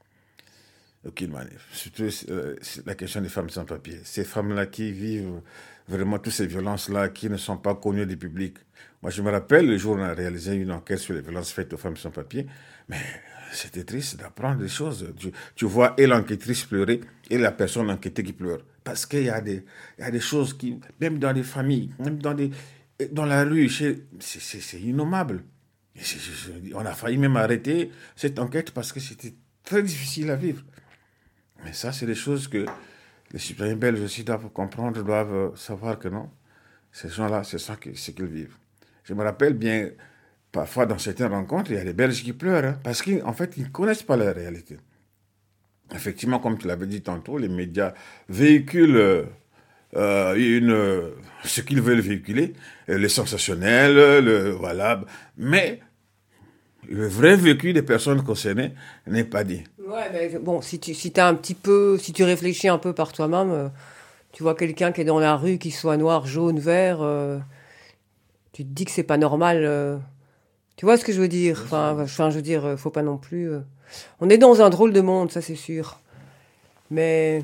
Aucune manif. Surtout euh, la question des femmes sans-papiers. Ces femmes-là qui vivent vraiment toutes ces violences-là, qui ne sont pas connues du public. Moi, je me rappelle, le jour où on a réalisé une enquête sur les violences faites aux femmes sans-papiers, mais c'était triste d'apprendre des choses. Tu, tu vois et l'enquêtrice pleurer et la personne enquêtée qui pleure. Parce qu'il y a des, il y a des choses qui, même dans des familles, même dans, des, dans la rue, c'est, c'est, c'est innommable. C'est, c'est, on a failli même arrêter cette enquête parce que c'était très difficile à vivre. Mais ça, c'est des choses que les citoyens belges aussi doivent comprendre, doivent savoir que non, ces gens-là, c'est ça que, c'est qu'ils vivent. Je me rappelle bien, parfois dans certaines rencontres, il y a des Belges qui pleurent, hein, parce qu'en fait, ils ne connaissent pas la réalité. Effectivement, comme tu l'avais dit tantôt, les médias véhiculent euh, une, euh, ce qu'ils veulent véhiculer, le sensationnel, le, voilà, mais le vrai vécu des personnes concernées n'est pas dit. Ouais, mais bon, si tu si t'as un petit peu, si tu réfléchis un peu par toi-même, euh, tu vois quelqu'un qui est dans la rue, qui soit noir, jaune, vert, euh, tu te dis que c'est pas normal. Euh, tu vois ce que je veux dire ? Enfin, enfin, je veux dire, euh, faut pas non plus. Euh, on est dans un drôle de monde, ça c'est sûr. Mais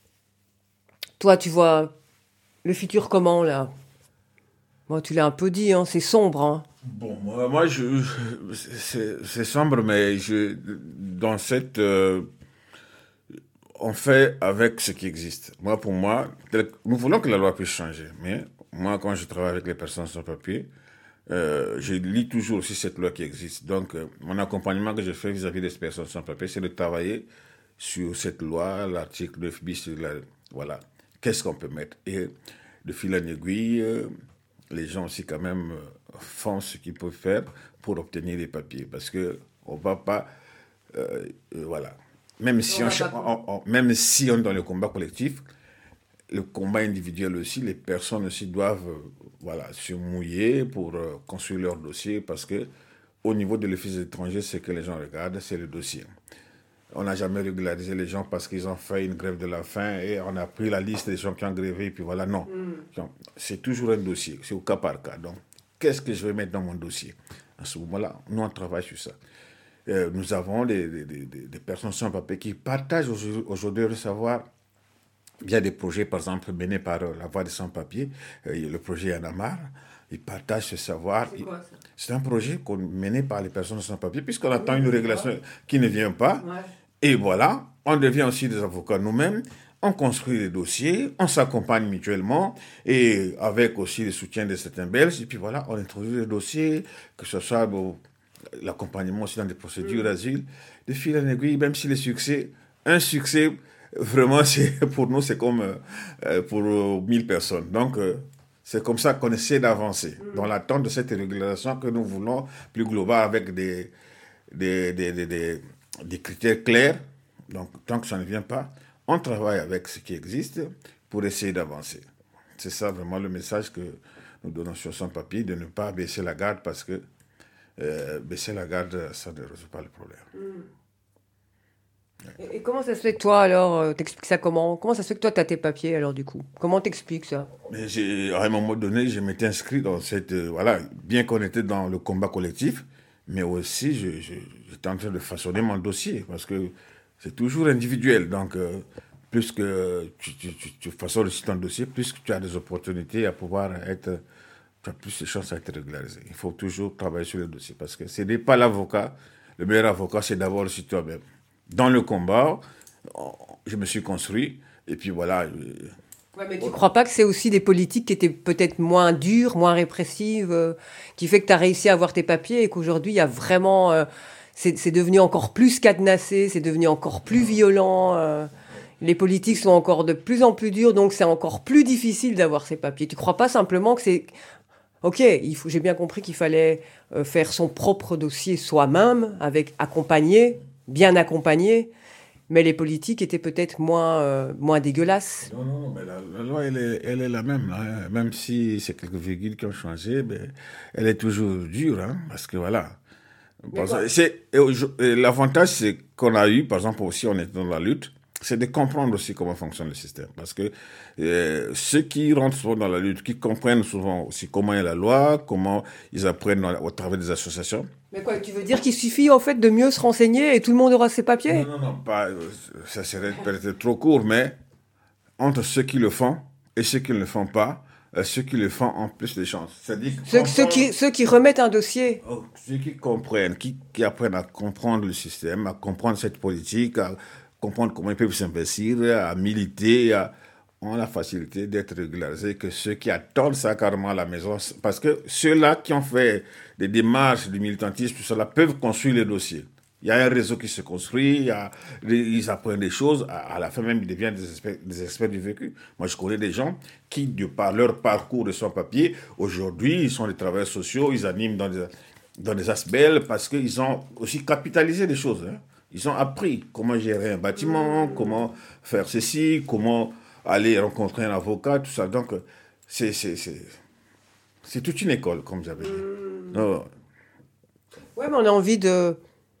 toi, tu vois le futur comment là ? Moi, tu l'as un peu dit, hein, c'est sombre. Hein. Bon, moi, moi je, je, c'est, c'est sombre, mais je, dans cette, euh, on fait avec ce qui existe. Moi, pour moi, nous voulons que la loi puisse changer, mais moi, quand je travaille avec les personnes sans papier, euh, je lis toujours aussi cette loi qui existe. Donc, euh, mon accompagnement que je fais vis-à-vis des personnes sans papier, c'est de travailler sur cette loi, l'article neuf bis, la, voilà, qu'est-ce qu'on peut mettre. Et de fil en aiguille, euh, les gens aussi quand même euh, font ce qu'ils peuvent faire pour obtenir les papiers. Parce qu'on ne va pas... Euh, euh, voilà. Même si on, on, on, même si on est dans le combat collectif, le combat individuel aussi, les personnes aussi doivent euh, voilà, se mouiller pour euh, construire leur dossier. Parce que au niveau de l'office étranger, ce que les gens regardent, c'est le dossier. On n'a jamais régularisé les gens parce qu'ils ont fait une grève de la faim et on a pris la liste des gens qui ont grévé et puis voilà, non. Mm. Donc, c'est toujours un dossier, c'est au cas par cas. Donc, qu'est-ce que je vais mettre dans mon dossier ? À ce moment-là, nous, on travaille sur ça. Euh, nous avons des, des, des, des personnes sans papier qui partagent aujourd'hui, aujourd'hui le savoir via des projets, par exemple, menés par la Voix des sans-papiers, euh, le projet Yanamar. Ils partagent ce savoir. C'est quoi, ça ? C'est un projet qu'on mené par les personnes sans papier, puisqu'on attend oui, une régulation quoi. Qui ne vient pas. Ouais. Et voilà, on devient aussi des avocats nous-mêmes, on construit des dossiers, on s'accompagne mutuellement, et avec aussi le soutien de certains Belges, et puis voilà, on introduit des dossiers, que ce soit bon, l'accompagnement aussi dans des procédures mmh. d'asile, de fil en aiguille, même si le succès, un succès, vraiment, c'est, pour nous, c'est comme euh, pour euh, mille personnes. Donc, euh, c'est comme ça qu'on essaie d'avancer, mmh. dans l'attente de cette régulation que nous voulons plus globale avec des, des, des, des, des, des critères clairs. Donc, tant que ça ne vient pas, on travaille avec ce qui existe pour essayer d'avancer. C'est ça vraiment le message que nous donnons sur son papier, de ne pas baisser la garde parce que euh, baisser la garde, ça ne résout pas le problème. Mmh. Et, et comment ça se fait que toi, alors, euh, t'expliques ça comment ? Comment ça se fait que toi, t'as tes papiers, alors, du coup ? Comment t'expliques ça ? Mais j'ai, à un moment donné, je m'étais inscrit dans cette... Euh, voilà, bien qu'on était dans le combat collectif, mais aussi, je, je, j'étais en train de façonner mon dossier, parce que c'est toujours individuel. Donc, euh, plus que tu, tu, tu, tu façonnes aussi ton dossier, plus que tu as des opportunités à pouvoir être... Tu as plus de chances à être régularisé. Il faut toujours travailler sur le dossier, parce que ce n'est pas l'avocat. Le meilleur avocat, c'est d'abord aussi toi-même. Dans le combat, je me suis construit, et puis voilà. Ouais, mais tu ne crois pas que c'est aussi des politiques qui étaient peut-être moins dures, moins répressives, euh, qui fait que tu as réussi à avoir tes papiers et qu'aujourd'hui, il y a vraiment... Euh, c'est, c'est devenu encore plus cadenassé, c'est devenu encore plus violent. Euh, les politiques sont encore de plus en plus dures, donc c'est encore plus difficile d'avoir ces papiers. Tu crois pas simplement que c'est... Ok, il faut, j'ai bien compris qu'il fallait euh, faire son propre dossier soi-même, avec accompagné, bien accompagné, mais les politiques étaient peut-être moins, euh, moins dégueulasses. Non, non, mais la, la loi, elle est, elle est la même. Hein. Même si c'est quelques virgules qui ont changé, ben, elle est toujours dure, hein, parce que voilà. C'est, et, et l'avantage, c'est qu'on a eu, par exemple, aussi, on est dans la lutte, c'est de comprendre aussi comment fonctionne le système. Parce que euh, ceux qui rentrent souvent dans la lutte, qui comprennent souvent aussi comment est la loi, comment ils apprennent dans, au travers des associations. Mais quoi, tu veux dire qu'il suffit en fait de mieux se renseigner et tout le monde aura ses papiers? Non, non, non, pas, ça serait peut-être trop court, mais entre ceux qui le font et ceux qui ne le font pas, euh, ceux qui le font ont plus de chances. C'est-à-dire ceux, ceux, qui, ceux qui remettent un dossier. Oh, ceux qui comprennent, qui, qui apprennent à comprendre le système, à comprendre cette politique, à comprendre comment ils peuvent s'investir, à militer, à, ont la facilité d'être régularisés que ceux qui attendent ça carrément à la maison. Parce que ceux-là qui ont fait des démarches de militantisme, tout cela, peuvent construire les dossiers. Il y a un réseau qui se construit, il y a, ils apprennent des choses, à, à la fin même, ils deviennent des experts, des experts du vécu. Moi, je connais des gens qui, de par leur parcours de sans-papier, aujourd'hui, ils sont des travailleurs sociaux, ils animent dans des, dans des asbels parce qu'ils ont aussi capitalisé des choses, hein. Ils ont appris comment gérer un bâtiment, comment faire ceci, comment aller rencontrer un avocat, tout ça. Donc, c'est, c'est, c'est, c'est toute une école, comme j'avais dit. Mmh. Oh. Ouais, mais on a envie de,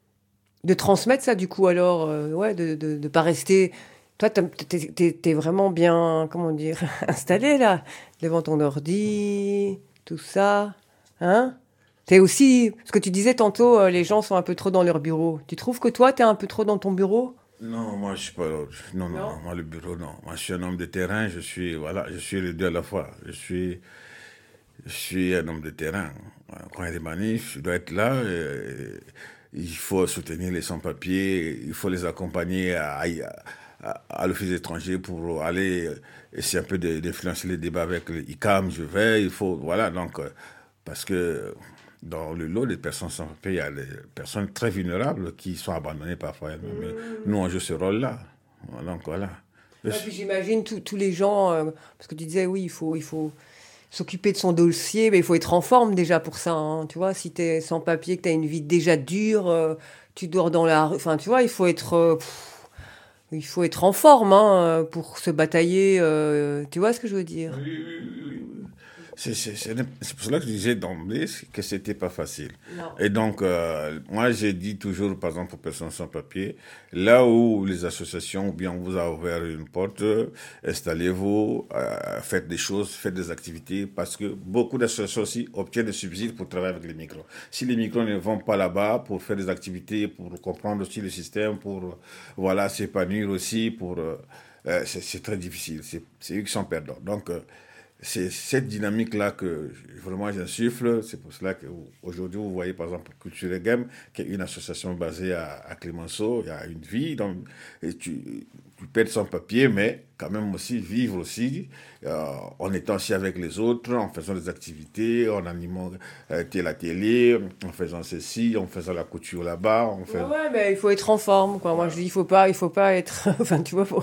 de transmettre ça, du coup, alors. Euh, ouais, de ne de, de pas rester... Toi, t'es, t'es, t'es vraiment bien, comment dire, installé, là, devant ton ordi, tout ça. Hein ? T'es aussi, ce que tu disais tantôt, les gens sont un peu trop dans leur bureau. Tu trouves que toi, t'es un peu trop dans ton bureau ? Non, moi, je suis pas... Non, non, non, moi, le bureau, non. Moi, je suis un homme de terrain, je suis... Voilà, je suis les deux à la fois. Je suis... Je suis un homme de terrain. Quand il y a des manifs, je dois être là. Et il faut soutenir les sans-papiers, il faut les accompagner à, à, à l'Office étranger pour aller essayer un peu d'influencer les débats avec le I C A M, je vais, il faut... Voilà, donc... Parce que... Dans le lot des personnes sans papier, il y a des personnes très vulnérables qui sont abandonnées parfois. Mmh. Mais nous, on joue ce rôle-là. Donc, voilà. Et puis, j'imagine tous les gens, euh, parce que tu disais, oui, il faut, il faut s'occuper de son dossier, mais il faut être en forme déjà pour ça. Hein, tu vois, si tu es sans papier, que tu as une vie déjà dure, euh, tu dors dans la rue. Enfin, tu vois, il faut être, euh, pff, il faut être en forme hein, pour se batailler. Euh, tu vois ce que je veux dire ? Oui, oui, oui, oui. C'est, c'est, c'est, c'est pour cela que je disais d'emblée que c'était pas facile. Non. Et donc, euh, moi, j'ai dit toujours, par exemple, aux personnes sans papier, là où les associations, ou bien on vous a ouvert une porte, installez-vous, euh, faites des choses, faites des activités, parce que beaucoup d'associations aussi obtiennent des subsides pour travailler avec les micros. Si les micros ne vont pas là-bas pour faire des activités, pour comprendre aussi le système, pour, voilà, s'épanouir aussi, pour, euh, c'est, c'est très difficile. C'est, c'est eux qui sont perdants. Donc, euh, c'est cette dynamique-là que vraiment j'insuffle. C'est pour cela qu'aujourd'hui, vous voyez par exemple Culture et Game, qui est une association basée à, à Clémenceau. Il y a une vie, donc, et tu, tu peux être sans papier, mais quand même aussi vivre aussi, euh, en étant aussi avec les autres, en faisant des activités, en animant euh, la télé, en faisant ceci, en faisant la couture là-bas. En fait... ouais, ouais, mais il faut être en forme, quoi. Moi, je dis, il faut pas, il faut pas être... enfin, tu vois, faut...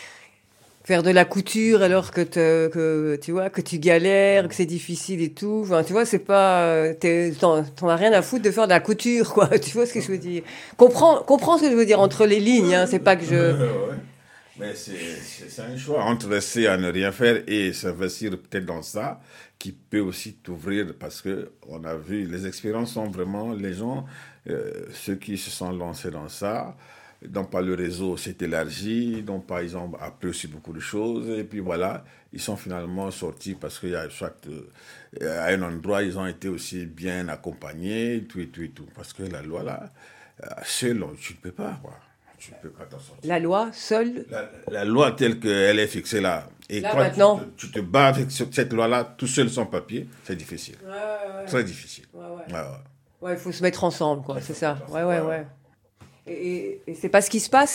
faire de la couture alors que, te, que tu vois que tu galères, que c'est difficile et tout. Enfin, tu vois, c'est pas, t'es, t'en, t'en as rien à foutre de faire de la couture, quoi. Tu vois ce que je veux dire ? Comprends, comprends ce que je veux dire entre les lignes. Hein, c'est pas que je. Ouais. Mais c'est, c'est, c'est un choix entre rester à ne rien faire et s'investir peut-être dans ça, qui peut aussi t'ouvrir parce que on a vu les expériences sont vraiment les gens, euh, ceux qui se sont lancés dans ça. Donc, par le réseau s'est élargi, donc, par exemple, appris aussi beaucoup de choses, et puis voilà, ils sont finalement sortis parce qu'il y a soit euh, à un endroit, ils ont été aussi bien accompagnés, tout et tout et tout. Parce que la loi, là, euh, seul, tu ne peux pas, quoi. Tu ne peux pas t'en sortir. La loi, seule la, la loi telle qu'elle est fixée là. Et là, quand maintenant, tu te, tu te bats avec cette loi-là, tout seul sans papier, c'est difficile. Ouais, ouais, ouais. Très difficile. Ouais, ouais. Ouais, ouais. Ouais, il faut se mettre ensemble, quoi, ouais, c'est ça. Ouais, ouais, ouais. ouais. Et, et, et c'est pas ce qui se passe ?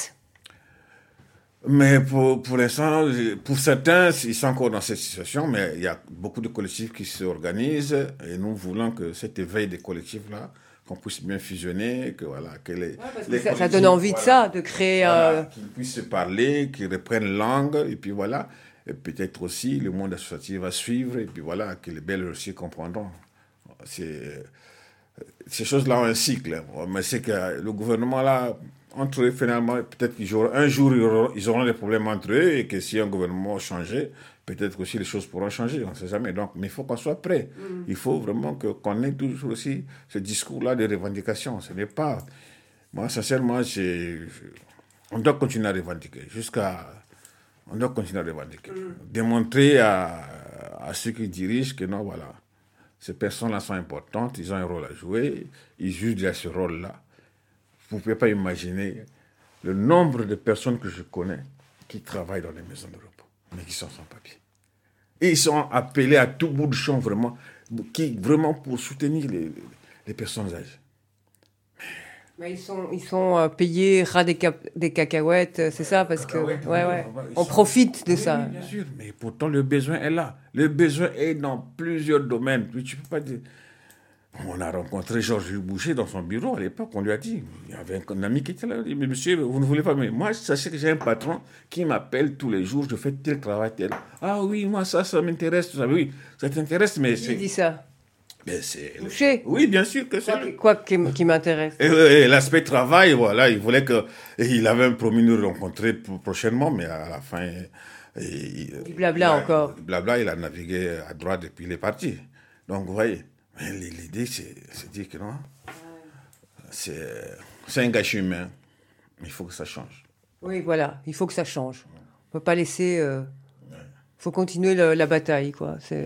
Mais pour, pour l'instant, pour certains, ils sont encore dans cette situation, mais il y a beaucoup de collectifs qui s'organisent et nous voulons que cet éveil des collectifs-là qu'on puisse bien fusionner, que voilà, que les, ouais, parce que les ça, ça donne envie voilà, de ça, de créer... voilà, Euh... qu'ils puissent se parler, qu'ils reprennent langue, et puis voilà. Et peut-être aussi, le monde associatif va suivre, et puis voilà, que les Belges aussi comprendront. C'est, ces choses-là ont un cycle. Hein. Mais c'est que le gouvernement, là, entre eux, finalement, peut-être qu'un jour, un jour, ils auront, ils auront des problèmes entre eux, et que si un gouvernement changeait, peut-être aussi les choses pourront changer, on ne sait jamais. Donc, mais il faut qu'on soit prêt. Mm. Il faut vraiment que, qu'on ait toujours aussi ce discours-là de revendication. Ce n'est pas... Moi, sincèrement, j'ai, on doit continuer à revendiquer. Jusqu'à... On doit continuer à revendiquer. Mm. Démontrer à, à ceux qui dirigent que non, voilà, ces personnes-là sont importantes, ils ont un rôle à jouer, ils jugent à ce rôle-là. Vous ne pouvez pas imaginer le nombre de personnes que je connais qui travaillent dans les maisons de repos, mais qui sont sans papier. Et ils sont appelés à tout bout de champ, vraiment, qui, vraiment pour soutenir les, les personnes âgées. Mais ils sont, ils sont euh, payés ras des, cap- des cacahuètes, c'est ça, parce que ouais, ouais, on profite de oui, ça. Oui, bien sûr, mais pourtant le besoin est là. Le besoin est dans plusieurs domaines. Tu peux pas dire... On a rencontré Georges Boucher dans son bureau à l'époque. On lui a dit, il y avait un ami qui était là. Il dit, mais monsieur, vous ne voulez pas. Mais moi, sachez que j'ai un patron qui m'appelle tous les jours. Je fais tel travail, tel. Ah oui, moi, ça, ça m'intéresse. Ça, oui, ça t'intéresse, mais c'est. Qui dit ça? Mais c'est. Boucher? Oui, bien sûr que c'est. Quoi, quoi qui, qui m'intéresse? Et, et l'aspect travail, voilà, il voulait que. Il avait promis de nous rencontrer prochainement, mais à la fin. Et, du blabla il a, encore. Blabla, il a navigué à droite depuis il est parti. Donc, vous voyez. Mais l'idée, c'est, c'est dire que non, c'est, c'est un gâchis humain, mais il faut que ça change. Oui, voilà, il faut que ça change. On ne peut pas laisser... Il euh, faut continuer le, la bataille, quoi. C'est...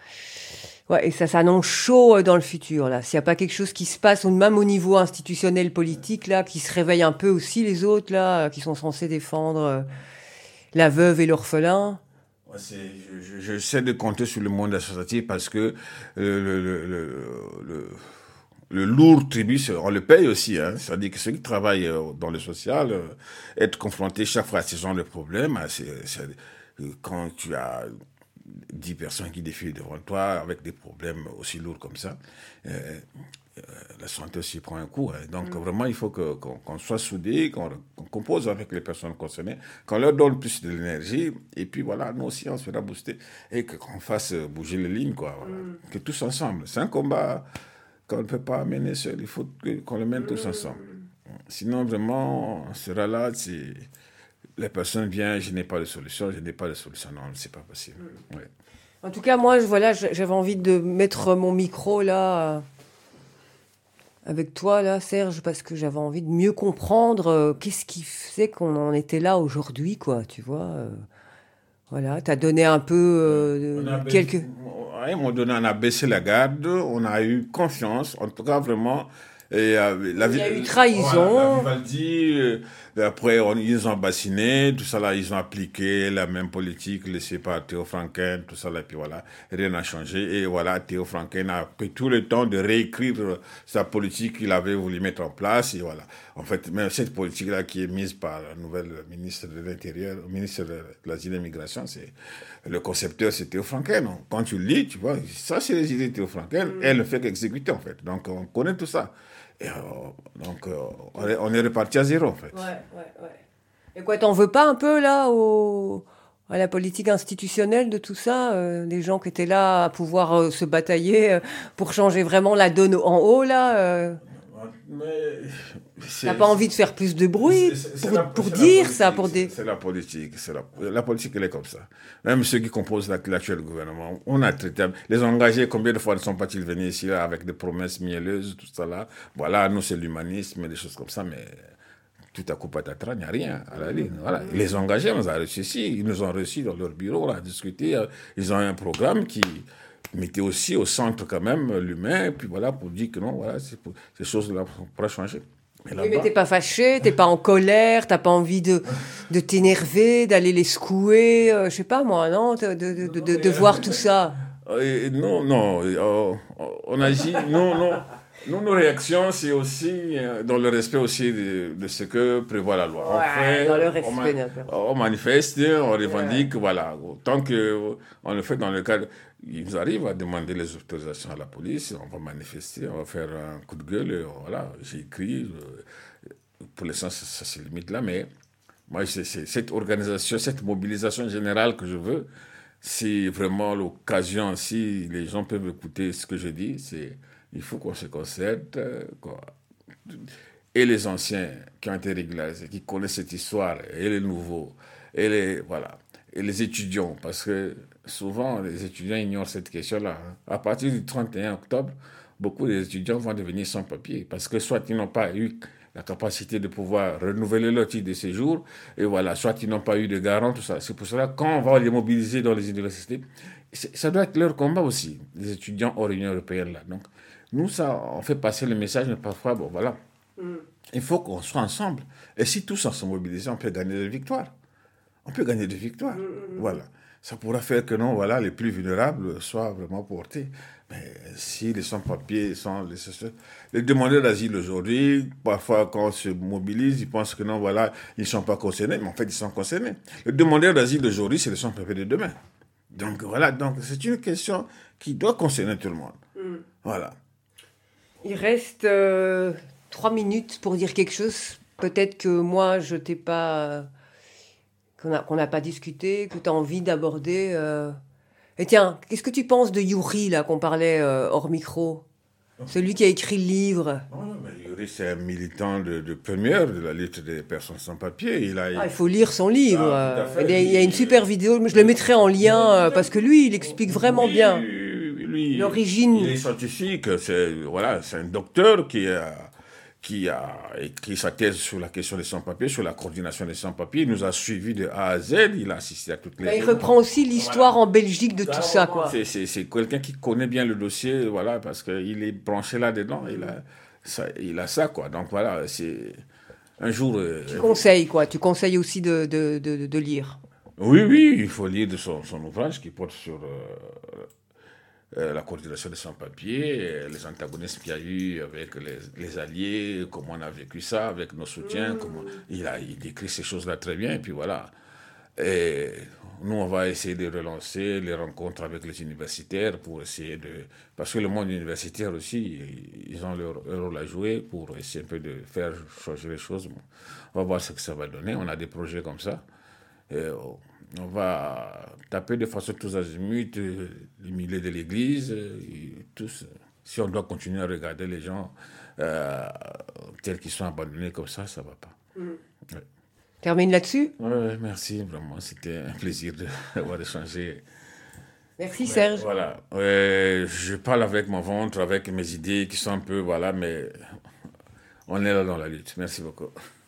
Ouais, et ça s'annonce chaud dans le futur, là. S'il n'y a pas quelque chose qui se passe, même au niveau institutionnel, politique, là, qui se réveille un peu aussi, les autres, là, qui sont censés défendre euh, la veuve et l'orphelin... C'est, je, je, j'essaie de compter sur le monde associatif parce que le, le, le, le, le, le lourd tribut, on le paye aussi. Hein. C'est-à-dire que ceux qui travaillent dans le social, euh, être confrontés chaque fois à ce genre de problème, c'est, c'est, quand tu as dix personnes qui défilent devant toi avec des problèmes aussi lourds comme ça, euh, euh, la santé aussi prend un coup. Hein. Donc, mmh. vraiment, il faut que, qu'on, qu'on soit soudés, qu'on, qu'on compose avec les personnes concernées, qu'on leur donne plus de l'énergie, et puis voilà, nous aussi, on se fera booster, et que, qu'on fasse bouger les lignes, quoi. Voilà. Mmh. Que tous ensemble. C'est un combat qu'on ne peut pas mener seul, il faut que, qu'on le mène mmh. tous ensemble. Sinon, vraiment, on sera là, si les personnes viennent, je n'ai pas de solution, je n'ai pas de solution. Non, c'est pas possible. Mmh. Ouais. En tout cas, moi, voilà, j'avais envie de mettre mon micro là... Euh... avec toi, là, Serge, parce que j'avais envie de mieux comprendre euh, qu'est-ce qui faisait qu'on en était là aujourd'hui, quoi, tu vois. Euh, voilà, t'as donné un peu euh, on a quelques... Baissé, à un moment donné, on a baissé la garde, on a eu confiance, en tout cas, vraiment... Et, euh, la, il y a eu trahison. Ouais, la Vivaldi, euh, après, on, ils ont bassiné, tout ça là, ils ont appliqué la même politique laissée par Théo Franken, tout ça là, et puis voilà, rien n'a changé. Et voilà, Théo Franken a pris tout le temps de réécrire sa politique qu'il avait voulu mettre en place, et voilà. En fait, même cette politique-là qui est mise par la nouvelle ministre de l'Intérieur, ministre de l'Asile et de l'immigration, c'est, le concepteur, c'est Théo Franken. Donc, quand tu le lis, tu vois, ça, c'est les idées de Théo Franken, mm. elle ne fait qu'exécuter, en fait. Donc, on connaît tout ça. Et euh, donc, euh, on, est, on est reparti à zéro, en fait. Ouais, ouais, ouais. Et quoi, t'en veux pas un peu, là, au, à la politique institutionnelle de tout ça, euh, des gens qui étaient là à pouvoir euh, se batailler euh, pour changer vraiment la donne en haut, là euh... Mais t'as pas envie de faire plus de bruit c'est, c'est pour, la, pour dire ça, pour c'est, des... c'est la politique, c'est la, la politique, elle est comme ça. Même ceux qui composent l'actuel gouvernement, on a traité... Les engagés, combien de fois ne sont pas-ils venus ici là, avec des promesses mielleuses, tout ça là. Voilà, nous c'est l'humanisme, des choses comme ça, mais tout à coup, patatras, il n'y a rien à la ligne. Voilà. Les engagés, on les a reçus ici, ils nous ont reçus dans leur bureau, on a discuté, ils ont un programme qui... mettait aussi au centre quand même l'humain, et puis voilà, pour dire que non, voilà, c'est pour, ces choses-là pourraient changer. Mais, oui, mais t'es pas fâché, t'es pas en colère, t'as pas envie de, de t'énerver, d'aller les secouer, euh, je sais pas moi, non, de, de, de, de, de, de voir tout ça. Euh, non, non, euh, on agit, non, non. Nous, nos réactions, c'est aussi euh, dans le respect aussi de, de ce que prévoit la loi. Ouais, on fait, dans le respect, on, ma- d'accord. on manifeste, on revendique, ouais. Voilà. Tant qu'on le fait dans le cadre, il nous arrive à demander les autorisations à la police, on va manifester, on va faire un coup de gueule, et voilà, j'ai écrit. Euh, pour l'instant, ça, ça se limite là, mais moi, c'est, c'est cette organisation, cette mobilisation générale que je veux. C'est vraiment l'occasion, si les gens peuvent écouter ce que je dis, c'est il faut qu'on se concerte, euh, quoi. Et les anciens qui ont été régularisés, qui connaissent cette histoire, et les nouveaux, et les, voilà, et les étudiants, parce que souvent les étudiants ignorent cette question-là. Hein. À partir du trente et un octobre, beaucoup d'étudiants vont devenir sans papier, parce que soit ils n'ont pas eu la capacité de pouvoir renouveler leur titre de séjour, et voilà, soit ils n'ont pas eu de garant, tout ça. C'est pour cela, quand on va les mobiliser dans les universités, ça doit être leur combat aussi, les étudiants hors Union européenne, là. Donc, nous, ça, on fait passer le message, mais parfois, bon, voilà, mm. il faut qu'on soit ensemble. Et si tous on se mobilise, on peut gagner des victoires. On peut gagner des victoires, mm. voilà. Ça pourra faire que non, voilà, les plus vulnérables soient vraiment portés. Mais si les sans-papiers sont... Les, les demandeurs d'asile aujourd'hui, parfois quand on se mobilise, ils pensent que non, voilà, ils ne sont pas concernés, mais en fait, ils sont concernés. Les demandeurs d'asile d'aujourd'hui, c'est les sans-papiers de demain. Donc voilà, donc c'est une question qui doit concerner tout le monde. Mm. Voilà. Il reste euh, trois minutes pour dire quelque chose. Peut-être que moi, je t'ai pas... qu'on n'a qu'on n'a pas discuté, que tu as envie d'aborder. Euh... Et tiens, qu'est-ce que tu penses de Yuri, là, qu'on parlait euh, hors micro ? Celui qui a écrit le livre. Non, mais Yuri, c'est un militant de, de première de la lutte des personnes sans papier. Il, a, ah, il faut lire son livre. Ah, il, y a, il y a une super vidéo, je le mettrai en lien, euh, parce que lui, il explique vraiment lui, bien lui, l'origine. Il est scientifique, c'est, voilà, c'est un docteur qui a... qui a écrit sa thèse sur la question des sans-papiers, sur la coordination des sans-papiers. Il nous a suivis de A à Z, il a assisté à toutes les... Mais il reprend aussi l'histoire voilà. en Belgique de tout ça, quoi. C'est, c'est, c'est quelqu'un qui connaît bien le dossier, voilà, parce qu'il est branché là-dedans, il a ça, il a ça, quoi. Donc voilà, c'est... Un jour... Euh, tu conseilles, quoi. Tu conseilles aussi de, de, de, de lire. Oui, oui, il faut lire de son, son ouvrage qui porte sur... Euh, Euh, la coordination des sans-papiers, les antagonismes qu'il y a eu avec les, les alliés, comment on a vécu ça, avec nos soutiens, mmh. comment, il, a, il décrit ces choses-là très bien, et puis voilà. Et nous, on va essayer de relancer les rencontres avec les universitaires pour essayer de... Parce que le monde universitaire aussi, ils ont leur, leur rôle à jouer pour essayer un peu de faire changer les choses. On va voir ce que ça va donner, on a des projets comme ça. Et on va taper de façon tous azimuts les milieux de l'église, et tous. Si on doit continuer à regarder les gens euh, tels qu'ils sont abandonnés comme ça, ça ne va pas. Mmh. Ouais. Termine là-dessus ? Oui, merci, vraiment. C'était un plaisir d'avoir échangé. Merci Serge. Ouais, voilà. Ouais, je parle avec mon ventre, avec mes idées qui sont un peu, voilà, mais on est là dans la lutte. Merci beaucoup.